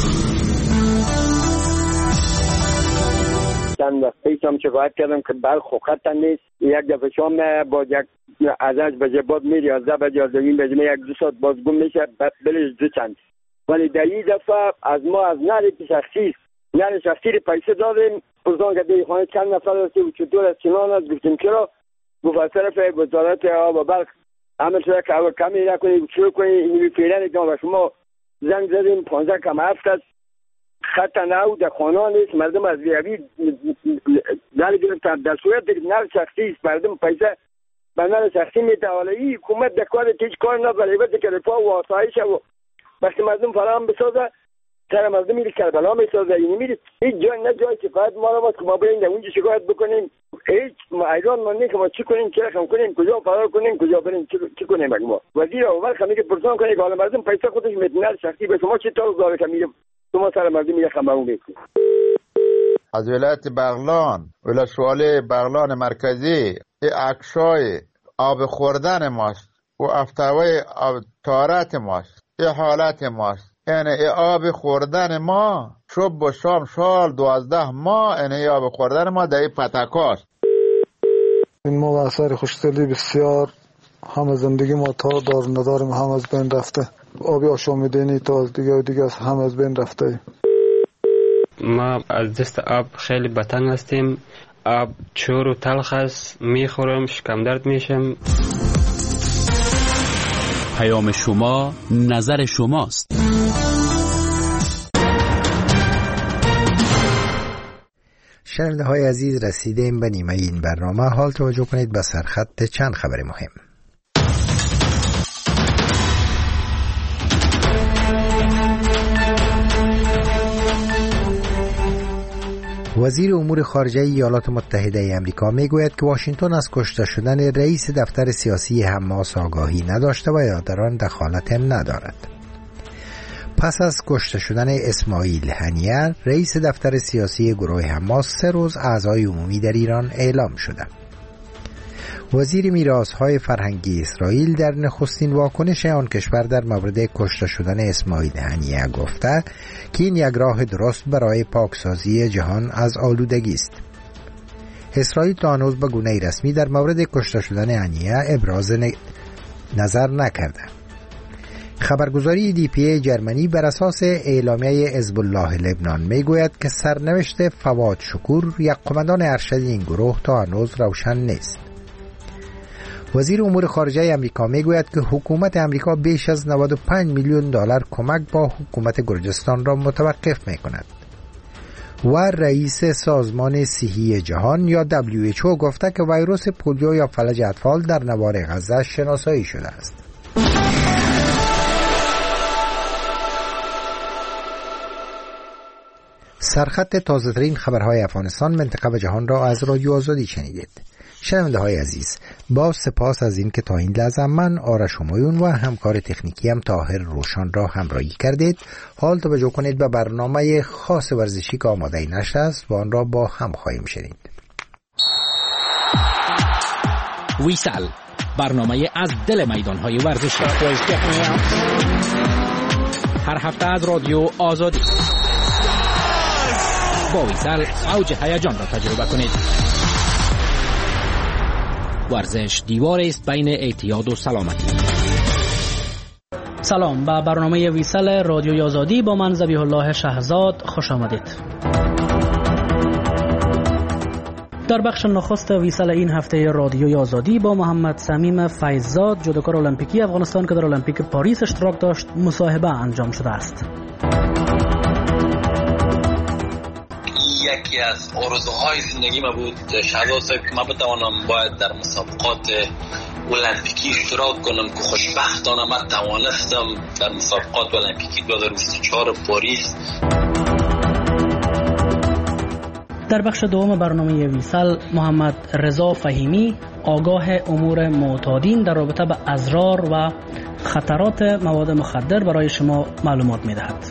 چند وقت پیشم شکایت کردم که برق خط نیست. یک دفعه شام با یک ازش بجه باد میری یازده بجه یازده نیم بجه یک دو ساعت باز گم میشه بلش دو چند. ولی در این دفعه از ما از نهر شخصی نهر شخصی پیسه دادیم پرسان که دیگه خانه چند نفر هستی و چطور از چنان هست گفتیم چرا گفت از طرف وزارت آب و برق عمل شده که اول کمی نکنید شروع کنید اینوی فیلن که و شما زنگ زدیم پانزده کم هفت است خط نو در خانه نیست مردم از بیابی نهر گرفتن در صورت نهر شخصی است مردم پیسه به نهر شخصی میده حالا این حکومت در کار هیچ کار نداره بده که رفاه و آسایش و وقتی مردم فراهم بسازه سر مردم میره کربلا میسازه اینی میره هیچ جای نه جای کفایت ما رو باید که ما بریم در اونجا شکایت بکنیم هیچ ایران ما نه که ما چی کنیم چه رقم کنیم کجا فرار کنیم کجا بریم چی کنیم ما وزیر اول خمیگه پرسان کنه که حالا مردم پیسه خودش میدونه شخصی به شما چی طور داره که میگه شما سر مردم میره خمه اون میکنیم. از ولایت بغلان ولسوالی بغلان مرکزی ای اکشای آب خوردن ماست و افتاوی آب تارت ماست ای حالت ماست یعنی ای آب خوردن ما صبح و شام سال دوازده ماه یعنی آب خوردن ما در ای پتکاست. این ما و اثر خوشدلی بسیار همه زندگی ما تا دار نداریم هم از بین رفته آبی آشامیدنی تا دیگه و دیگه هم از بین رفته. ما از دست آب خیلی بتنگ هستیم. آب چور و تلخ است، میخورم شکم درد میشم. پیام شما نظر شماست. شنونده های عزیز، رسیدیم به نیمه این برنامه. حال توجه کنید به سرخط چند خبر مهم. وزیر امور خارجه ایالات متحده ای آمریکا میگوید که واشنگتن از کشته شدن رئیس دفتر سیاسی حماس آگاهی نداشته و یا در آن دخالت هم ندارد. پس از کشته شدن اسماعیل هنیه، رئیس دفتر سیاسی گروه حماس، سه روز اعضای عمومی در ایران اعلام شده. وزیر میراث‌های فرهنگی اسرائیل در نخستین واکنش آن کشور در مورد کشته شدن اسماعیل هنیه گفته که این یک راه درست برای پاکسازی جهان از آلودگی است. اسرائیل تا هنوز به گونه رسمی در مورد کشته شدن هنیه ابراز نظر نکرده. خبرگزاری دی پی ای جرمنی بر اساس اعلامیه حزب الله لبنان میگوید که سرنوشت فواد شکور، یک قماندان ارشد این گروه، تا هنوز روشن نیست. وزیر امور خارجه آمریکا میگوید که حکومت آمریکا بیش از نود و پنج میلیون دلار کمک با حکومت گرجستان را متوقف میکند. و رئیس سازمان صحی جهان یا دبلیو اچ او گفته که ویروس پولیو یا فلج اطفال در نوار غزه شناسایی شده است. سرخط تازه‌ترین خبرهای افغانستان، منطقه و جهان را از رادیو آزادی شنیدید. شنونده های عزیز، با سپاس از این که تا این لحظه من آرش همایون و همکار تکنیکی هم طاهر روشن را همراهی کردید. حال توجه کنید به برنامه خاص ورزشی که آماده نشر است و آن را با هم خواهیم شنید. ویسال، برنامه از دل میدان‌های ورزشی، هر هفته از رادیو آزادی. با ویسال اوج هیجان را تجربه کنید. ورزش دیوار است بین اعتیاد و سلامتی. سلام، به برنامه ویسال رادیوی آزادی با من ذبیح الله شهزاد خوش آمدید. در بخش نخست ویسال این هفته رادیوی آزادی با محمد صمیم فیضزاد، جودوکار المپیکی افغانستان که در المپیک پاریس اشتراک داشت، مصاحبه انجام شده است. یکی از آرزوهای زندگی ما بود شهزاد صاحب که من بتوانم باید در مسابقات المپیکی اشتراک کنم که خوشبختانه من توانستم در مسابقات المپیکی دو هزار و بیست و چهار پاریس. در بخش دوم برنامه ویسال محمد رضا فهیمی آگاه امور معتادین در رابطه به اضرار و خطرات مواد مخدر برای شما معلومات می‌دهد.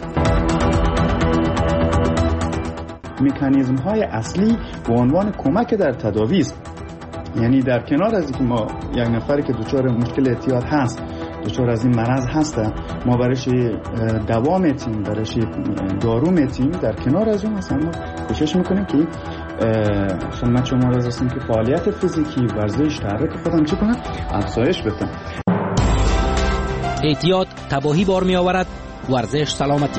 مکانیزم های اصلی به عنوان کمک در تداوی است. یعنی در کنار از اینکه ما یک نفری که دچار مشکل اعتیاد هست، دچار از این مرض هسته، ما برایش دوا میتیم، برایش دارو میتیم، در کنار از اون اصلا ما کوشش میکنیم که خدمت شما را رسیم که فعالیت فیزیکی، ورزش، تحرک خودم چی کنم افزایش بدم. اعتیاد تباهی بار می آورد، ورزش سلامتی.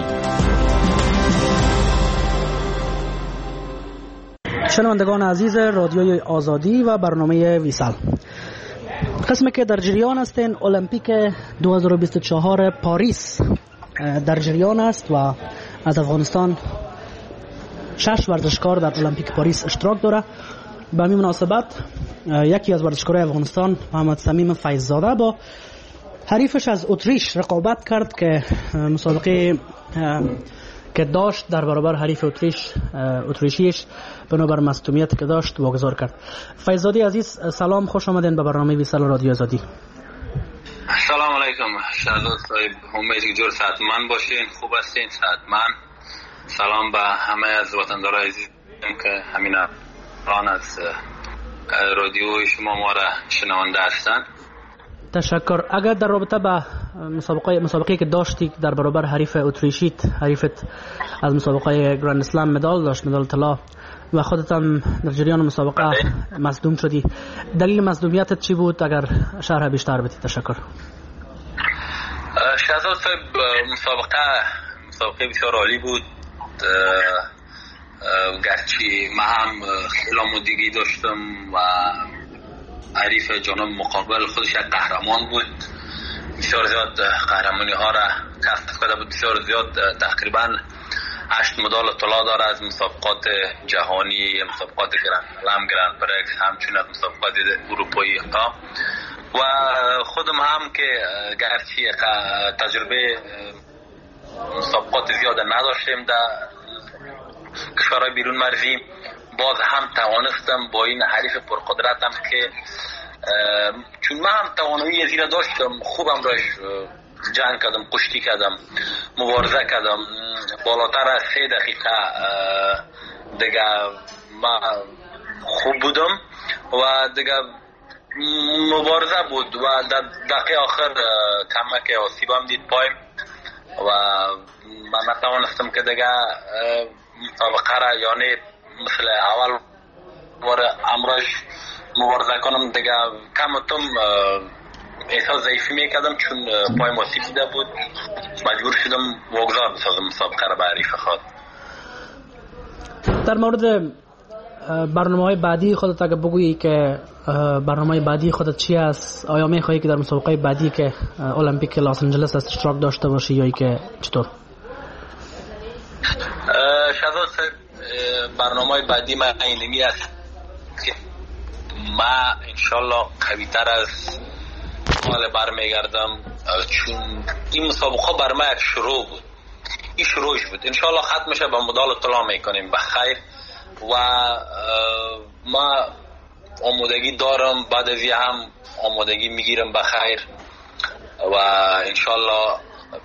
شنوندگان عزیز رادیوی آزادی و برنامه ویسال، قسمی که در جریان هستین المپیک دو هزار و بیست و چهار پاریس در جریان است و از افغانستان شش ورزشکار در المپیک پاریس اشتراک داره. به همین مناسبت یکی از ورزشکاران افغانستان محمد صمیم فیضزاده با حریفش از اتریش رقابت کرد که مسابقه که داشت در برابر حریف اتریش اتریشیش بنابر مصدومیت که داشت واگذار کرد. فیضزادی عزیز سلام، خوش آمدین به برنامه ویسال رادیو آزادی. سلام علیکم شهزاد صاحب، امیدوارم جور صحتمند باشین، خوب هستین، صحتمند. سلام به همه از وطندارای عزیزم که همین الان از رادیو شما ما را شنونده هستند. تشکر. اگر در رابطه با مسابقه مسابقه که داشتی در برابر حریف اتریشیت، حریفت از مسابقه گراند اسلم مدال داشت، مدال طلا، و خودت هم در جریان مسابقه مصدوم شدی، دلیل مصدومیتت چی بود؟ اگر شرح بیشتر بدید. تشکر. شهزاد صاحب، مسابقه مسابقه بسیار عالی بود. گرچه من هم خیلی آمادگی داشتم و حریف جانب مقابل خودش یک قهرمان بود، بسیار زیاد قهرمانی ها را کسب کرده بود، بسیار زیاد تقریبا هشت مدال طلا داره از مسابقات جهانی، مسابقات گرند سلم، گرند پرکس، همچنین از مسابقات اروپایی ها. و خودم هم که گرچه تجربه مسابقات زیاد نداشتیم در کشورهای بیرون مرزی، باز هم توانستم با این حریف پرقدرتم که چون من هم توانایی زیرا داشتم، خوبم راش جنگ کردم، کشتی کردم، مبارزه کردم، بالاتر از سه دقیقه دیگه ما خوب بودم و دیگه مبارزه بود و در دقیقه آخر کمک آسیبم دید پایم و من نتوانستم که دیگه مسابقه را یعنی مثل اول بار امراش مبارزه کنم، دیگه کم و کم احساس ضعیفی میکردم چون پایم آسیب دیده بود، مجبور شدم واگذار بسازم مسابقه را به حریف خود. در مورد برنامه‌های بعدی خودت اگه بگویی که برنامه بعدی خودت چی است؟ آیا می‌خواهی که در مسابقه بعدی که المپیک لس آنجلس اشتراک داشته باشی یا که چطور؟ شهزاد برنامه بعدی من اینمی است که ما انشالله قوی‌تر از حال برمیگردم، چون این مسابقه بر ما یک شروع بود، این شروعش بود، انشالله ختم میشه به مدال طلا میکنیم بخیر و ما آمادگی دارم، بعد از این هم آمادگی میگیرم بخیر و انشالله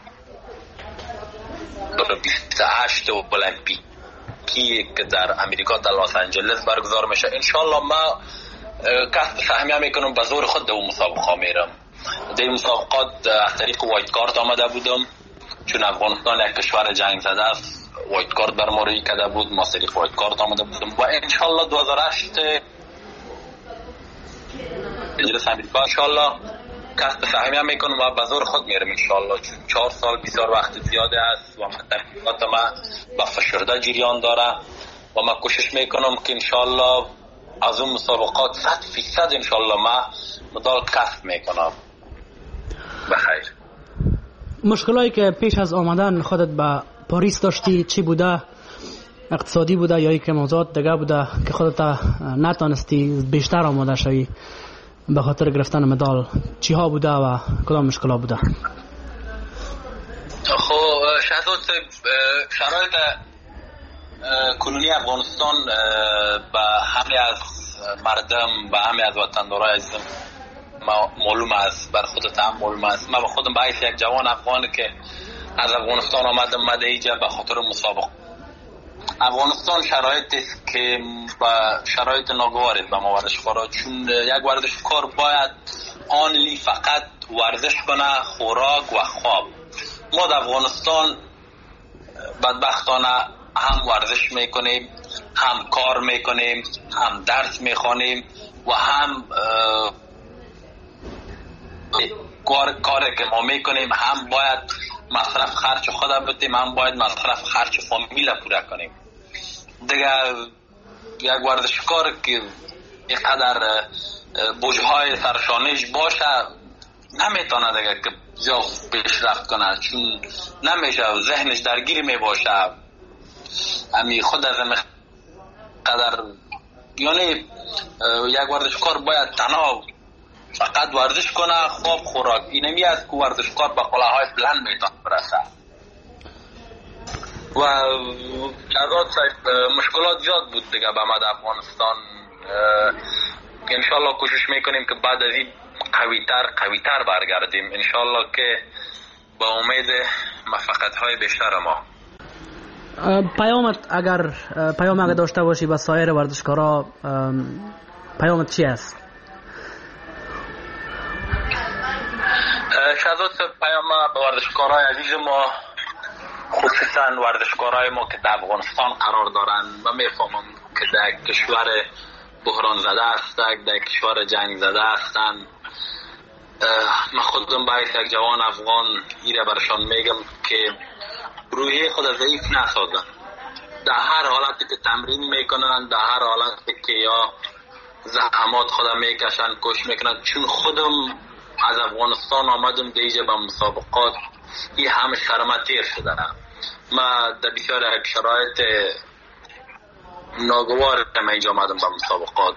بیست و هشت المپیکی که در امریکا در لس آنجلس برگزار میشه، انشالله ما کسب سهمیه میکنم، به زور خود در اون مسابقه میرم. در این مسابقات از طریق وایت کارت آمده بودم، چون افغانستان یک کشور جنگ زده است، وایت کارت بر ما روی کرده بود، ما طریق وایت کارت آمده بودم و انشالله دو هزار و هشت مجلس امریکا انشالله کسب سهمیه میکنم و به زور خود میرم انشالله، چون چهار سال بسیار وقت زیاده است و تحقیقات ما با فشرده جریان داره و ما کوشش میکنم که انشالله از اون مسابقات صد فیصد انشالله ما مدال کسب میکنم بخیر. مشکلاتی که پیش از آمدن خودت به پاریس داشتی چی بوده؟ اقتصادی بوده یا ای که موضوعات دیگه بوده که خودت نتانستی بیشتر آماده شوی به خاطر گرفتن مدال؟ چی ها بوده و کدام مشکلات بوده؟ خب شهزاد شرایط کنونی افغانستان به همه از مردم، به همه از وطندارای عزیزم معلوم است، بر خودت هم معلوم است. من به خودم به حیث یک جوان افغان که از افغانستان آمدم مده اینجا به خاطر مسابقه. افغانستان شرایطی است که با شرایط ناگواری به ما ورزشکارا، چون یک ورزشکار باید آنلی فقط ورزش کنه، خوراک و خواب. ما در افغانستان بدبختانه هم ورزش میکنیم، هم کار میکنیم، هم درس میخوانیم و هم کار کاری که ما میکنیم، هم باید مصرف خرچ خود بدیم، هم باید مصرف خرچ فامیل پورا کنیم. دیگه یک ورزشکار که اینقدر بوجهای سرشانش باشه نمیتونه دیگه که زیاد پیشرفت کنه، چون نمیشه، ذهنش درگیر میباشه. امی خود از این قدر یعنی یک ورزشکار باید تنها فقط ورزش کنه، خواب خوراک، اینمی است که ورزشکار به قلعه‌های بلند میتونه برسه. و شهزاد صاحب مشکلات زیاد بود دیگه به ما در افغانستان. انشالله کوشش میکنیم که بعد از این قویتر قویتر برگردیم انشالله که با امید موفقیت های بیشتر ما. پیامت اگر پیام اگر داشته باشی با سایر ورزشکارا، پیامت چی است؟ شهزاد پیام به ورزشکارای عزیز ما، خصوصا ورزشکارای ما که در افغانستان قرار دارن، و میفهمم که در کشور بحران زده هستند، در کشور جنگ زده هستند. من خودم باید یک جوان افغان ایره برشان میگم که روحیه خود ضعیف نسازن. در هر حالتی که تمرین میکنن، در هر حالتی که یا زحمات خودم میکشن، کوشش میکنن. چون خودم از افغانستان آمدم دیگه به مسابقات، این همه شرمت تیر شده. ما در بسیار شرایط ناگوار اینجا آمدم به مسابقات.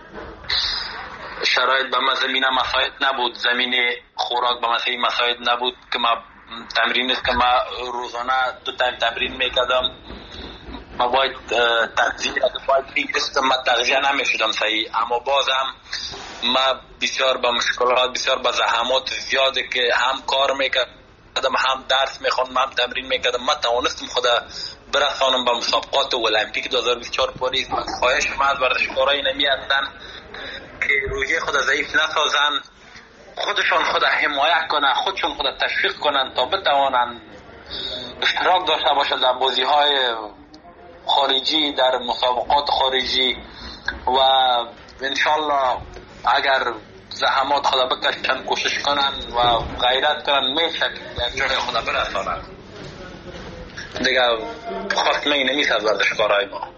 شرایط به ما زمینه مساعد نبود، زمینه خوراک به مساعد مساعد نبود که ما تمرین است که ما روزانه دو تایم تمرین میکردم. ما باید تغذیه باید میگرفتم، ما تغذیه نمیشدم صحیح. اما بازم ما بسیار با مشکلات، بسیار با زحمات زیاده که هم کار میکردم، هم درس میخوندم، هم تمرین میکردم. ما توانستم خدا برسانم به مسابقات المپیک دو هزار و بیست و چهار پاریس. خواهش ما از ورزشکارای نمی هستن که روحیه خود ضعیف نسازن، خودشون خود حمایت کنن، خودشون خود تشویق کنن تا بتوانن اشتراک داشته باشن در بازی های خارجی، در مسابقات خارجی. و انشالله اگر زحمات خدا بکشن، کوشش کنن و غیرت کنن، میشه که جای خدا برسانن. دیگه خواست می نمیست از ورزشکارای ما.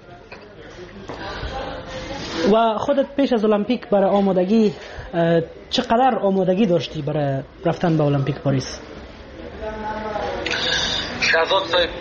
و خودت پیش از المپیک برای آمادگی چقدر آمادگی داشتی برای رفتن به المپیک پاریس؟ شهزاد صاحب،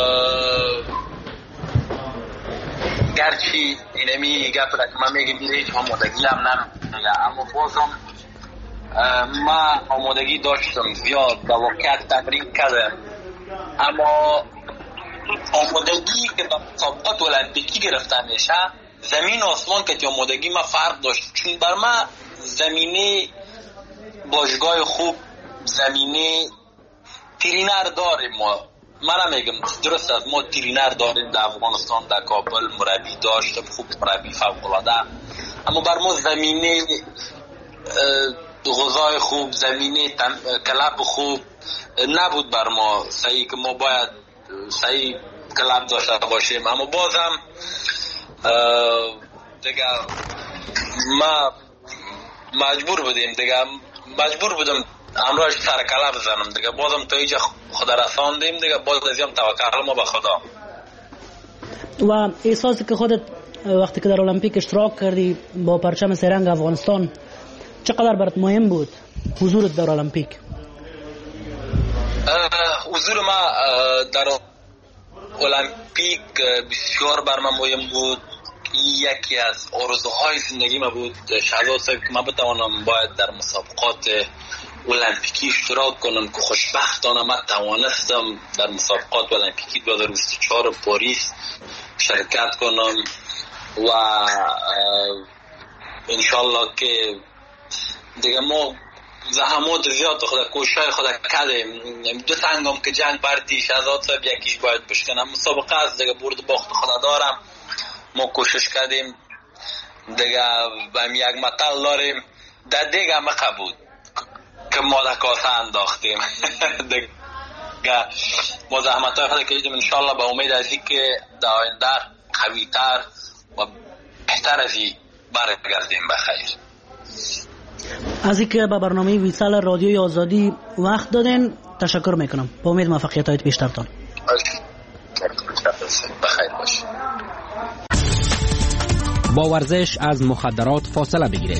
گرچه اینمی گفت که من میگم میره هیچ آمادگی هم نمیگه، اما بازم ما آمادگی داشتم زیاد، به واقعیت تمرین کردم. اما آمادگی که به مسابقات المپیکی گرفته میشه، زمین و آسمان که آمادگی ما فرق داشت. چون بر ما زمینه باشگاه خوب، زمینه ترینر داریم. ما من نمیگم درست است، ما ترینر داریم در افغانستان، در کابل مربی داشتم خوب، مربی فوق العاده. اما بر ما زمینه غذای خوب، زمینه کلاب خوب نبود بر ما صحیح که ما باید صحیح کلاب داشته باشیم. اما بازم دیگه ما مجبور بودیم، دیگه مجبور بودم امروز سر کلاب بزنم. دیگه بازم تا اینجا خدا رساندیم، دیگه باز ازیم توکل ما به خدا. و احساسی که خودت وقتی که در المپیک اشتراک کردی با پرچم سرنگ افغانستان، چقدر برات مهم بود حضورت در المپیک؟ حضور ما در المپیک بسیار بر من مهم بود. یکی از آرزوهای زندگی ما بود شهزاد صاحب که ما بتوانم باید در مسابقات المپیکی اشتراک کنم، که خوشبختانه ما توانستم در مسابقات المپیکی دو هزار و بیست و چهار پاریس شرکت کنم. و انشالله که دیگه ما زحمات زیاد خدا کوشش خدا کردیم. دو سنگم که جنگ بردی شهزاد صاحب، یکیش باید بشکنم. مسابقه از دیگه برد باخت خدا دارم، ما کوشش کردیم. دیگه بهم یک مطل داریم، در دیگه مقه بود که ما در کاسه انداختیم. دیگه ما زحمت های خدا کشیدیم. انشالله به امید از این که در آینده قوی‌تر و بهتر از این برگردیم بخیر. از اینکه به برنامه ویسال رادیوی آزادی وقت دادین تشکر میکنم. با امید موفقیت‌هایت بیشترتان. بخیر باشید. با ورزش از مخدرات فاصله بگیرید.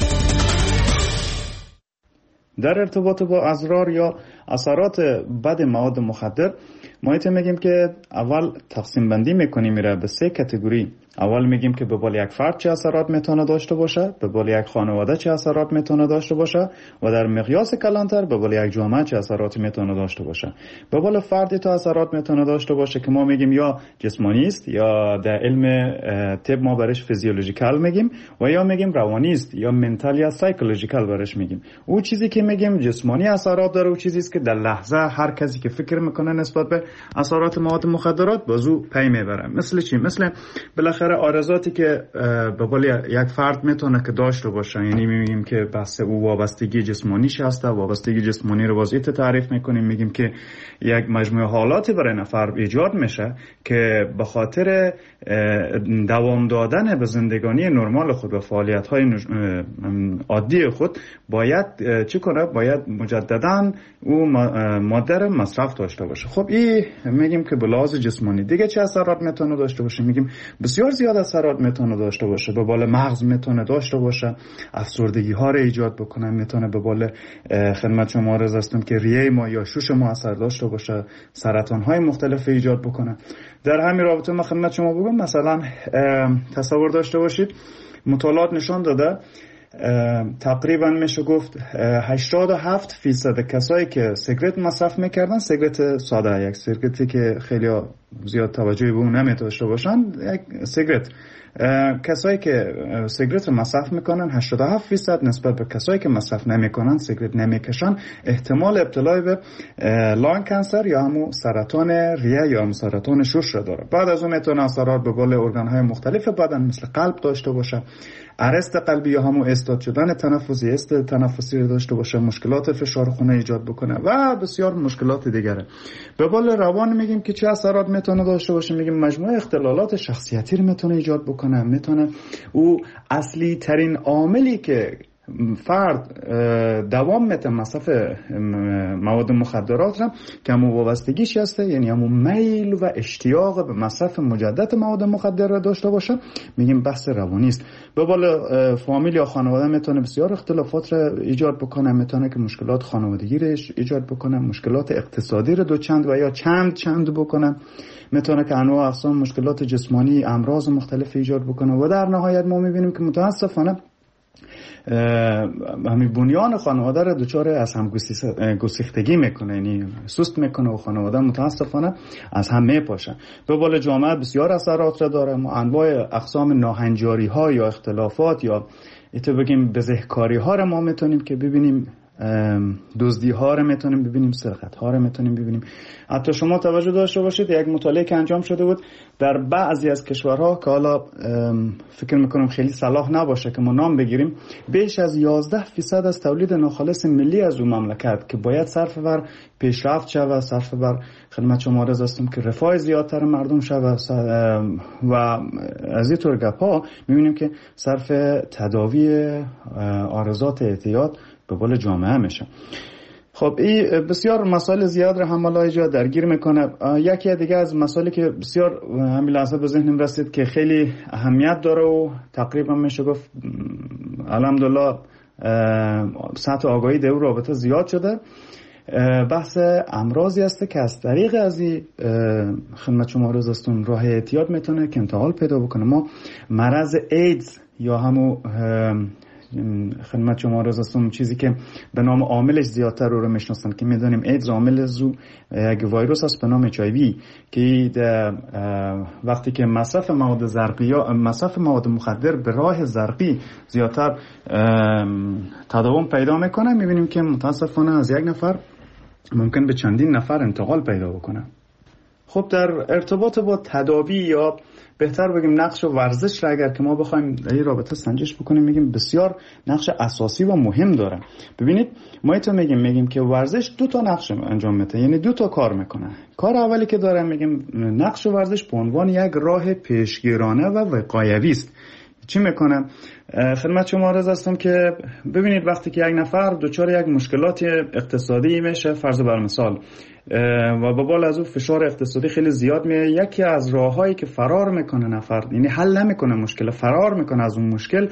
در ارتباط با اضرار یا اثرات بد مواد مخدر ما ایت میگیم که اول تقسیم بندی میکنیم میره به سه کاتگوری. اول میگیم که به بال یک فرد چه اثرات میتونه داشته باشه، به بال یک خانواده چه اثرات میتونه داشته باشه و در مقیاس کلانتر به بال یک جامعه چه اثراتی میتونه داشته باشه. به بال فردی تو اثرات میتونه داشته باشه که ما میگیم یا جسمانی است یا در علم طب ما برش فیزیولوژیکال میگیم، و یا میگیم روانی است یا منتال یا سایکولوژیکال برش میگیم. او چیزی که میگیم جسمانی اثرات داره، او چیزی است که در لحظه هر کسی که فکر میکنه نسبت به اثرات مواد مخدرات بازو پی میبره. مثل چی؟ مثل بالاخره بیشتر آرزاتی که به قول یک فرد میتونه که داشته باشه، یعنی میگیم که بس او وابستگی جسمانیش هست. وابستگی جسمانی رو وضعیت تعریف میکنیم، میگیم که یک مجموعه حالاتی برای نفر ایجاد میشه که به خاطر دوام دادن به زندگانی نرمال خود و فعالیت های عادی خود باید چی کنه؟ باید مجددا او ماده رو مصرف داشته باشه. خب این میگیم که به لحاظ جسمانی دیگه چه اثرات میتونه داشته باشه؟ میگیم بسیار زیاد اثرات میتونه داشته باشه. به بالا مغز میتونه داشته باشه، افسردگی ها رو ایجاد بکنه، میتونه به بالا خدمت شما عرض هستم که ریه ما یا شوش ما اثر داشته باشه، سرطان های مختلف ایجاد بکنه. در همین رابطه ما خدمت شما بگم مثلا تصور داشته باشید مطالعات نشان داده تقریبا میشه گفت هشتاد و هفت فیصد کسایی که سیگرت مصرف میکردن، سیگرت ساده، یک سیگرتی که خیلی زیاد توجهی به اون نمیداشته باشن، یک سیگرت، کسایی که سیگرت رو مصرف میکنن هشتاد و هفت فیصد نسبت به کسایی که مصرف نمیکنن، سیگرت نمیکشن، احتمال ابتلا به لانگ کانسر یا همون سرطان ریه یا همون سرطان شش را داره. بعد از اون میتونه اثرات به بالا ارگان‌های مختلف بدن مثل قلب داشته باشه، ارست قلبی یا همون استاد شدن تنفسی، است تنفسی رو داشته باشه، مشکلات فشار خون ایجاد بکنه و بسیار مشکلات دیگره. به بالا روان میگیم که چه اثرات میتونه داشته باشه؟ میگیم مجموعه اختلالات شخصیتی رو میتونه ایجاد بکنه. میتونه او اصلی ترین عاملی که فرد دوام میته مصرف مواد مخدرات را که همون وابستگیش هسته، یعنی همون میل و اشتیاق به مصرف مجدد مواد مخدر را داشته باشه، میگیم بحث روانی است. به بالا فامیل یا خانواده میتونه بسیار اختلافات را ایجاد بکنه، میتونه که مشکلات خانوادگی را ایجاد بکنه، مشکلات اقتصادی را دو چند و یا چند چند بکنه، میتونه که انواع اقسام مشکلات جسمانی، امراض مختلف ایجاد بکنه و در نهایت ما میبینیم که متاسفانه همین بنیان خانواده را دچار از هم گسیختگی میکنه، یعنی سست میکنه و خانواده متاسفانه از هم میپاشه. به بالا جامعه بسیار اثرات را داره. ما انواع اقسام ناهنجاری ها یا اختلافات یا ایتو بگیم بزهکاری ها را ما میتونیم که ببینیم، دزدی ها رو میتونیم ببینیم، سرقت ها رو میتونیم ببینیم. حتی شما توجه داشته باشید یک مطالعه که انجام شده بود در بعضی از کشورها که حالا فکر میکنم خیلی صلاح نباشه که ما نام بگیریم، بیش از یازده فیصد از تولید ناخالص ملی از اون مملکت که باید صرف بر پیشرفت شود، صرف بر خدمت شما عرض هستم که رفاه زیادتر مردم شود و از این طور گپا میبینیم که صرف تداوی عارضات اعتیاد به بال جامعه میشه. خب این بسیار مسائل زیاد رو هم حالا جا درگیر میکنه. یکی دیگه از مسائلی که بسیار همین لحظه به ذهنم رسید که خیلی اهمیت داره و تقریبا میشه گفت الحمدلله سطح آگاهی در اون رابطه زیاد شده، بحث امراضی است که از طریق از این خدمت شما عرض هستم راه اعتیاد میتونه که انتقال پیدا بکنه. ما مرض ایدز یا همون خدمت شما عرض هستم چیزی که به نام عاملش زیادتر رو رو میشناسن که میدونیم ایدز عامل زو یک ویروس است به نام اچ آی وی که وقتی که مصرف مواد زرقی یا مصرف مواد مخدر به راه زرقی زیادتر تداوم پیدا میکنه، میبینیم که متاسفانه از یک نفر ممکن به چندین نفر انتقال پیدا بکنه. خب در ارتباط با تداوی یا بهتر بگیم نقش ورزش را اگر که ما بخوایم در این رابطه سنجش بکنیم، میگیم بسیار نقش اساسی و مهم داره. ببینید ما ایتو میگیم میگیم که ورزش دو تا نقش انجام میده، یعنی دو تا کار میکنه. کار اولی که داره میگیم نقش ورزش به عنوان یک راه پیشگیرانه و وقایوی است. چی میکنه؟ خدمت شما عرض هستم که ببینید وقتی که یک نفر دچار یک مشکلات اقتصادی میشه، فرض بر مثال، و به بالا از اون فشار اقتصادی خیلی زیاد میه، یکی از راههایی که فرار میکنه نفر، یعنی حل نمیکنه مشکل، فرار میکنه از اون مشکل،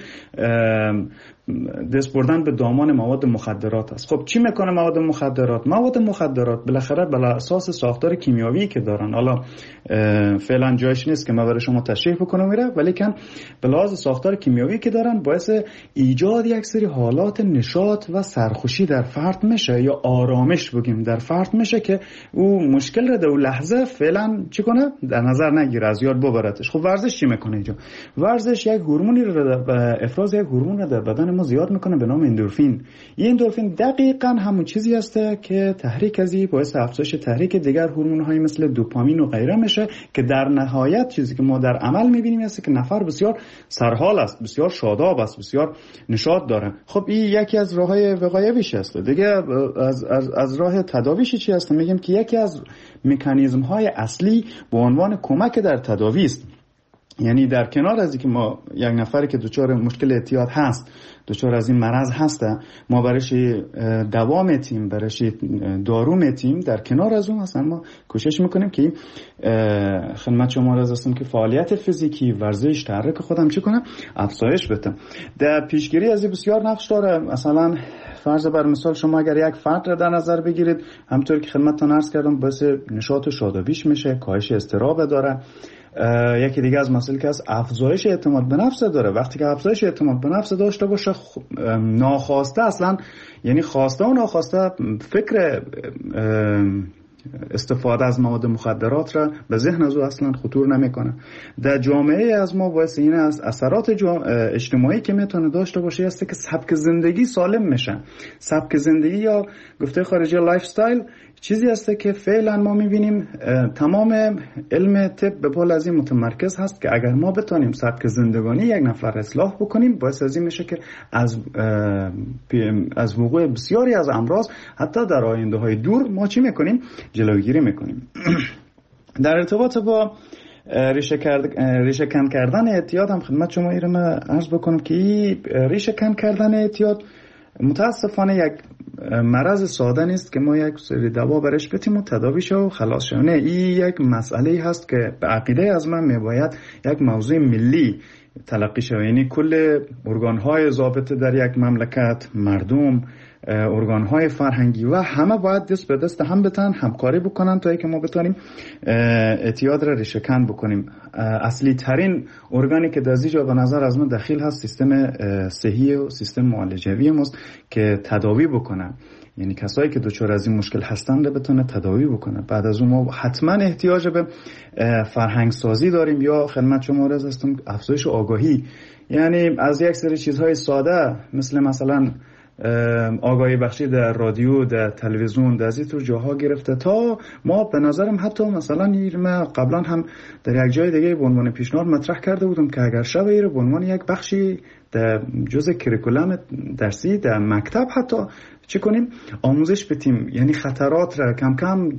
دست بردن به دامان مواد مخدرات است. خب چی میکنه مواد مخدرات؟ مواد مخدرات بالاخره بر اساس ساختار کیمیاوی که دارن، حالا فعلا جایش نیست که من برای شما تشریح بکنم میره، ولی کن به لحاظ ساختار کیمیاوی که دارن باعث ایجاد یک سری حالات نشاط و سرخوشی در فرد میشه یا آرامش بگیم در فرد میشه که او مشکل را در لحظه فعلا چی کنه در نظر نگیره، از یاد ببرتش. خب ورزش چی میکنه اینجا؟ ورزش یک هورمونی رو افراز یک هورمون رو در بدن ما زیاد میکنه به نام اندورفین. این اندورفین دقیقاً همون چیزی است که تحریک ازی باعث افزایش تحریک دیگر هورمون‌های مثل دوپامین و غیره میشه که در نهایت چیزی که ما در عمل میبینیم است که نفر بسیار سرحال است، بسیار شاداب است، بسیار نشاط داره. خب این یکی از راههای وقایویش است. دیگه از از, از راه تداویش چی است؟ میگیم که یکی از مکانیزم‌های اصلی به عنوان کمک در تداوی است. یعنی در کنار از اینکه ما یک نفری که دچار مشکل اعتیاد هست، دچار از این مرض هسته، ما برایش دوا میتیم، برایش دارو میتیم، در کنار از اون اصلا ما کوشش میکنیم که خدمت شما را هستم که فعالیت فیزیکی، ورزش، تحرک خودم چی کنم افزایش بدم. در پیشگیری از این بسیار نقش داره. مثلا فرض بر مثال شما اگر یک فرد را در نظر بگیرید، همونطور که خدمتتون عرض کردم باعث نشاط و شادابیش میشه، کاهش اضطراب داره. یکی دیگه از مسائل که از افزایش اعتماد به نفس داره. وقتی که افزایش اعتماد به نفس داشته باشه، ناخواسته اصلا یعنی خواسته و ناخواسته فکر استفاده از مواد مخدرات را به ذهن از او اصلا خطور نمیکنه. در جامعه از ما باعث این از اثرات اجتماعی که میتونه داشته باشه است که سبک زندگی سالم میشه. سبک زندگی یا گفته خارجی لایف استایل چیزی هست که فعلا ما میبینیم تمام علم طب به پول از این متمرکز هست که اگر ما بتونیم سبک زندگانی یک نفر اصلاح بکنیم، باعث از این میشه که از از وقوع بسیاری از امراض حتی در آینده های دور ما چی میکنیم؟ جلوگیری میکنیم. در ارتباط با ریشه, کرد... ریشه کن کردن اعتیاد هم خدمت شما ایرم عرض بکنم که ریشه کن کردن اعتیاد متاسفانه یک مرض ساده نیست که ما یک سری دوا برش بتیم و تداویش و خلاص شد. نه، این یک مسئله هست که به عقیده از من میباید یک موضوع ملی تلقی شود. یعنی کل ارگان‌های ضابطه در یک مملکت، مردم، ارگان‌های فرهنگی و همه باید دست به دست هم بتن، همکاری بکنن تا اینکه ما بتونیم اعتیاد را ریشه کن بکنیم. اصلی ترین ارگانی که در اینجا به نظر از من دخیل هست سیستم صحی و سیستم معالجوی ماست که تداوی بکنن. یعنی کسایی که دچار از این مشکل هستن رو بتونه تداوی بکنه. بعد از اون ما حتما احتیاج به فرهنگ سازی داریم یا خدمت شما را هستم افزایش آگاهی. یعنی از یک سری چیزهای ساده مثل مثلا آگاهی بخشی در رادیو، در تلویزیون، در این طور جاها گرفته تا ما به نظرم حتی مثلا ما قبلا هم در یک جای دیگه به عنوان پیشنهاد مطرح کرده بودم که اگر شب ایره به عنوان یک بخشی در جزء کریکولم درسی در مکتب حتی چه کنیم آموزش بدیم. یعنی خطرات را کم کم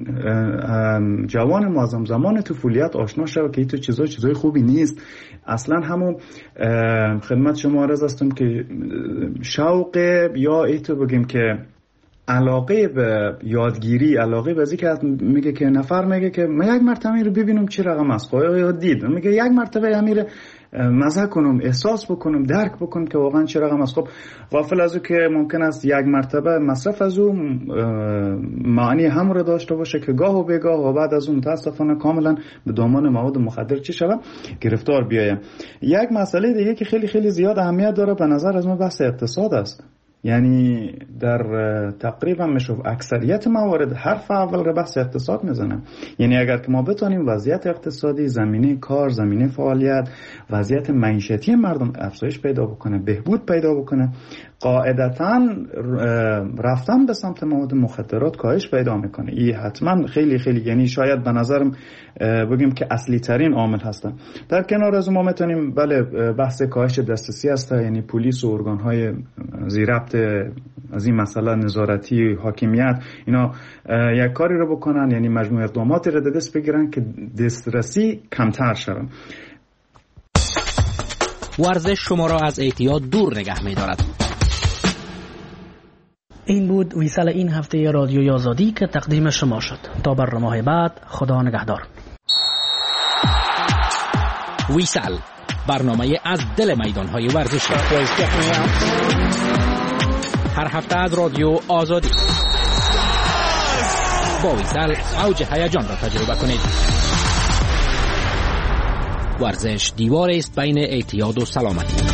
جوان معظم زمان طفولیت آشنا شود که این تو چیزای چیزای خوبی نیست. اصلا همون خدمت شما عرض هستم که شوق یا ایتو بگیم که علاقه به یادگیری، علاقه به که میگه که نفر میگه که من یک مرتبه رو ببینم چی رقم است، یا دید میگه یک مرتبه امیر مزه کنم، احساس بکنم، درک بکنم که واقعا چه رقم است. خب غافل از او که ممکن است یک مرتبه مصرف از او معنی هم رو داشته باشه که گاه و بگاه و بعد از اون متاسفانه کاملا به دامان مواد مخدر چی شود گرفتار بیایم. یک مسئله دیگه که خیلی خیلی زیاد اهمیت داره به نظر از من بحث اقتصاد است. یعنی در تقریبا میشه اکثریت موارد حرف اول رو بحث اقتصاد میزنه. یعنی اگر که ما بتونیم وضعیت اقتصادی، زمینه کار، زمینه فعالیت، وضعیت معیشتی مردم افزایش پیدا بکنه، بهبود پیدا بکنه، قاعدتاً رفتن به سمت مواد مخدرات کاهش پیدا میکنه. این حتما خیلی خیلی یعنی شاید به نظرم بگیم که اصلی ترین عامل هستن. در کنار از ما میتونیم بله بحث کاهش دسترسی هست، یعنی پلیس و ارگان‌های زیربط از این مسئله نظارتی، حاکمیت اینا یک کاری رو بکنن، یعنی مجموع اقداماتی رو دست بگیرن که دسترسی کمتر شود. ورزش شما را از اعتیاد دور نگه می‌دارد. این بود ویسال این هفته رادیوی آزادی که تقدیم شما شد. تا برنامه بعد، خدا نگهدار. ویسال برنامه از دل میدان‌های ورزشی. هر هفته از رادیو آزادی با ویسال اوج هیجان را تجربه کنید. ورزش دیوار است بین اعتیاد و سلامتی.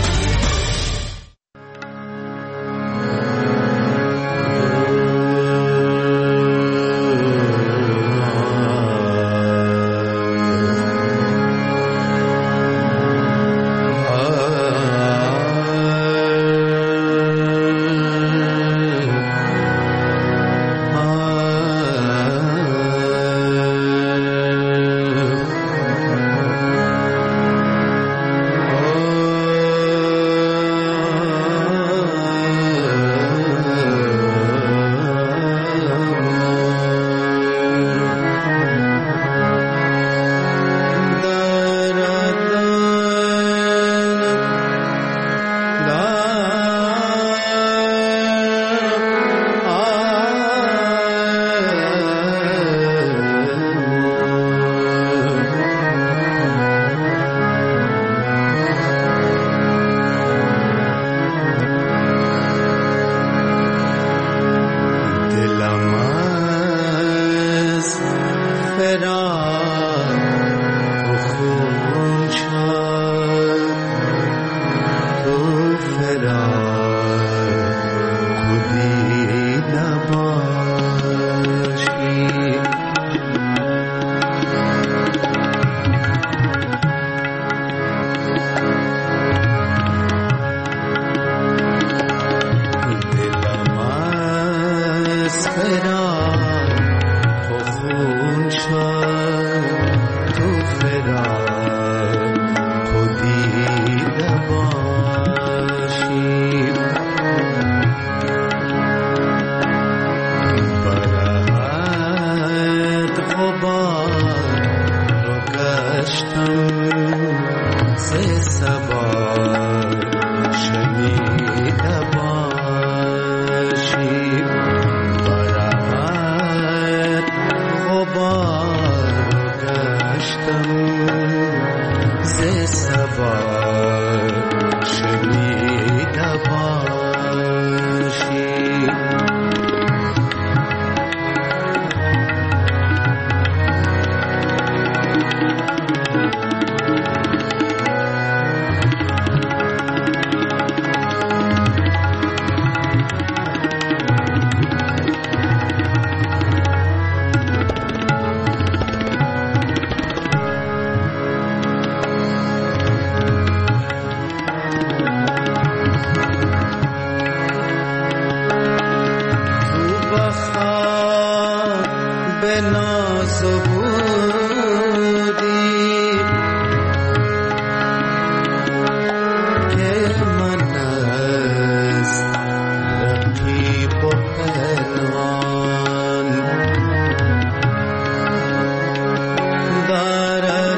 ناز بودی که من از رقیب و پنهان دارم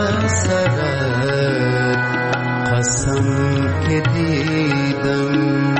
قسم که دیدم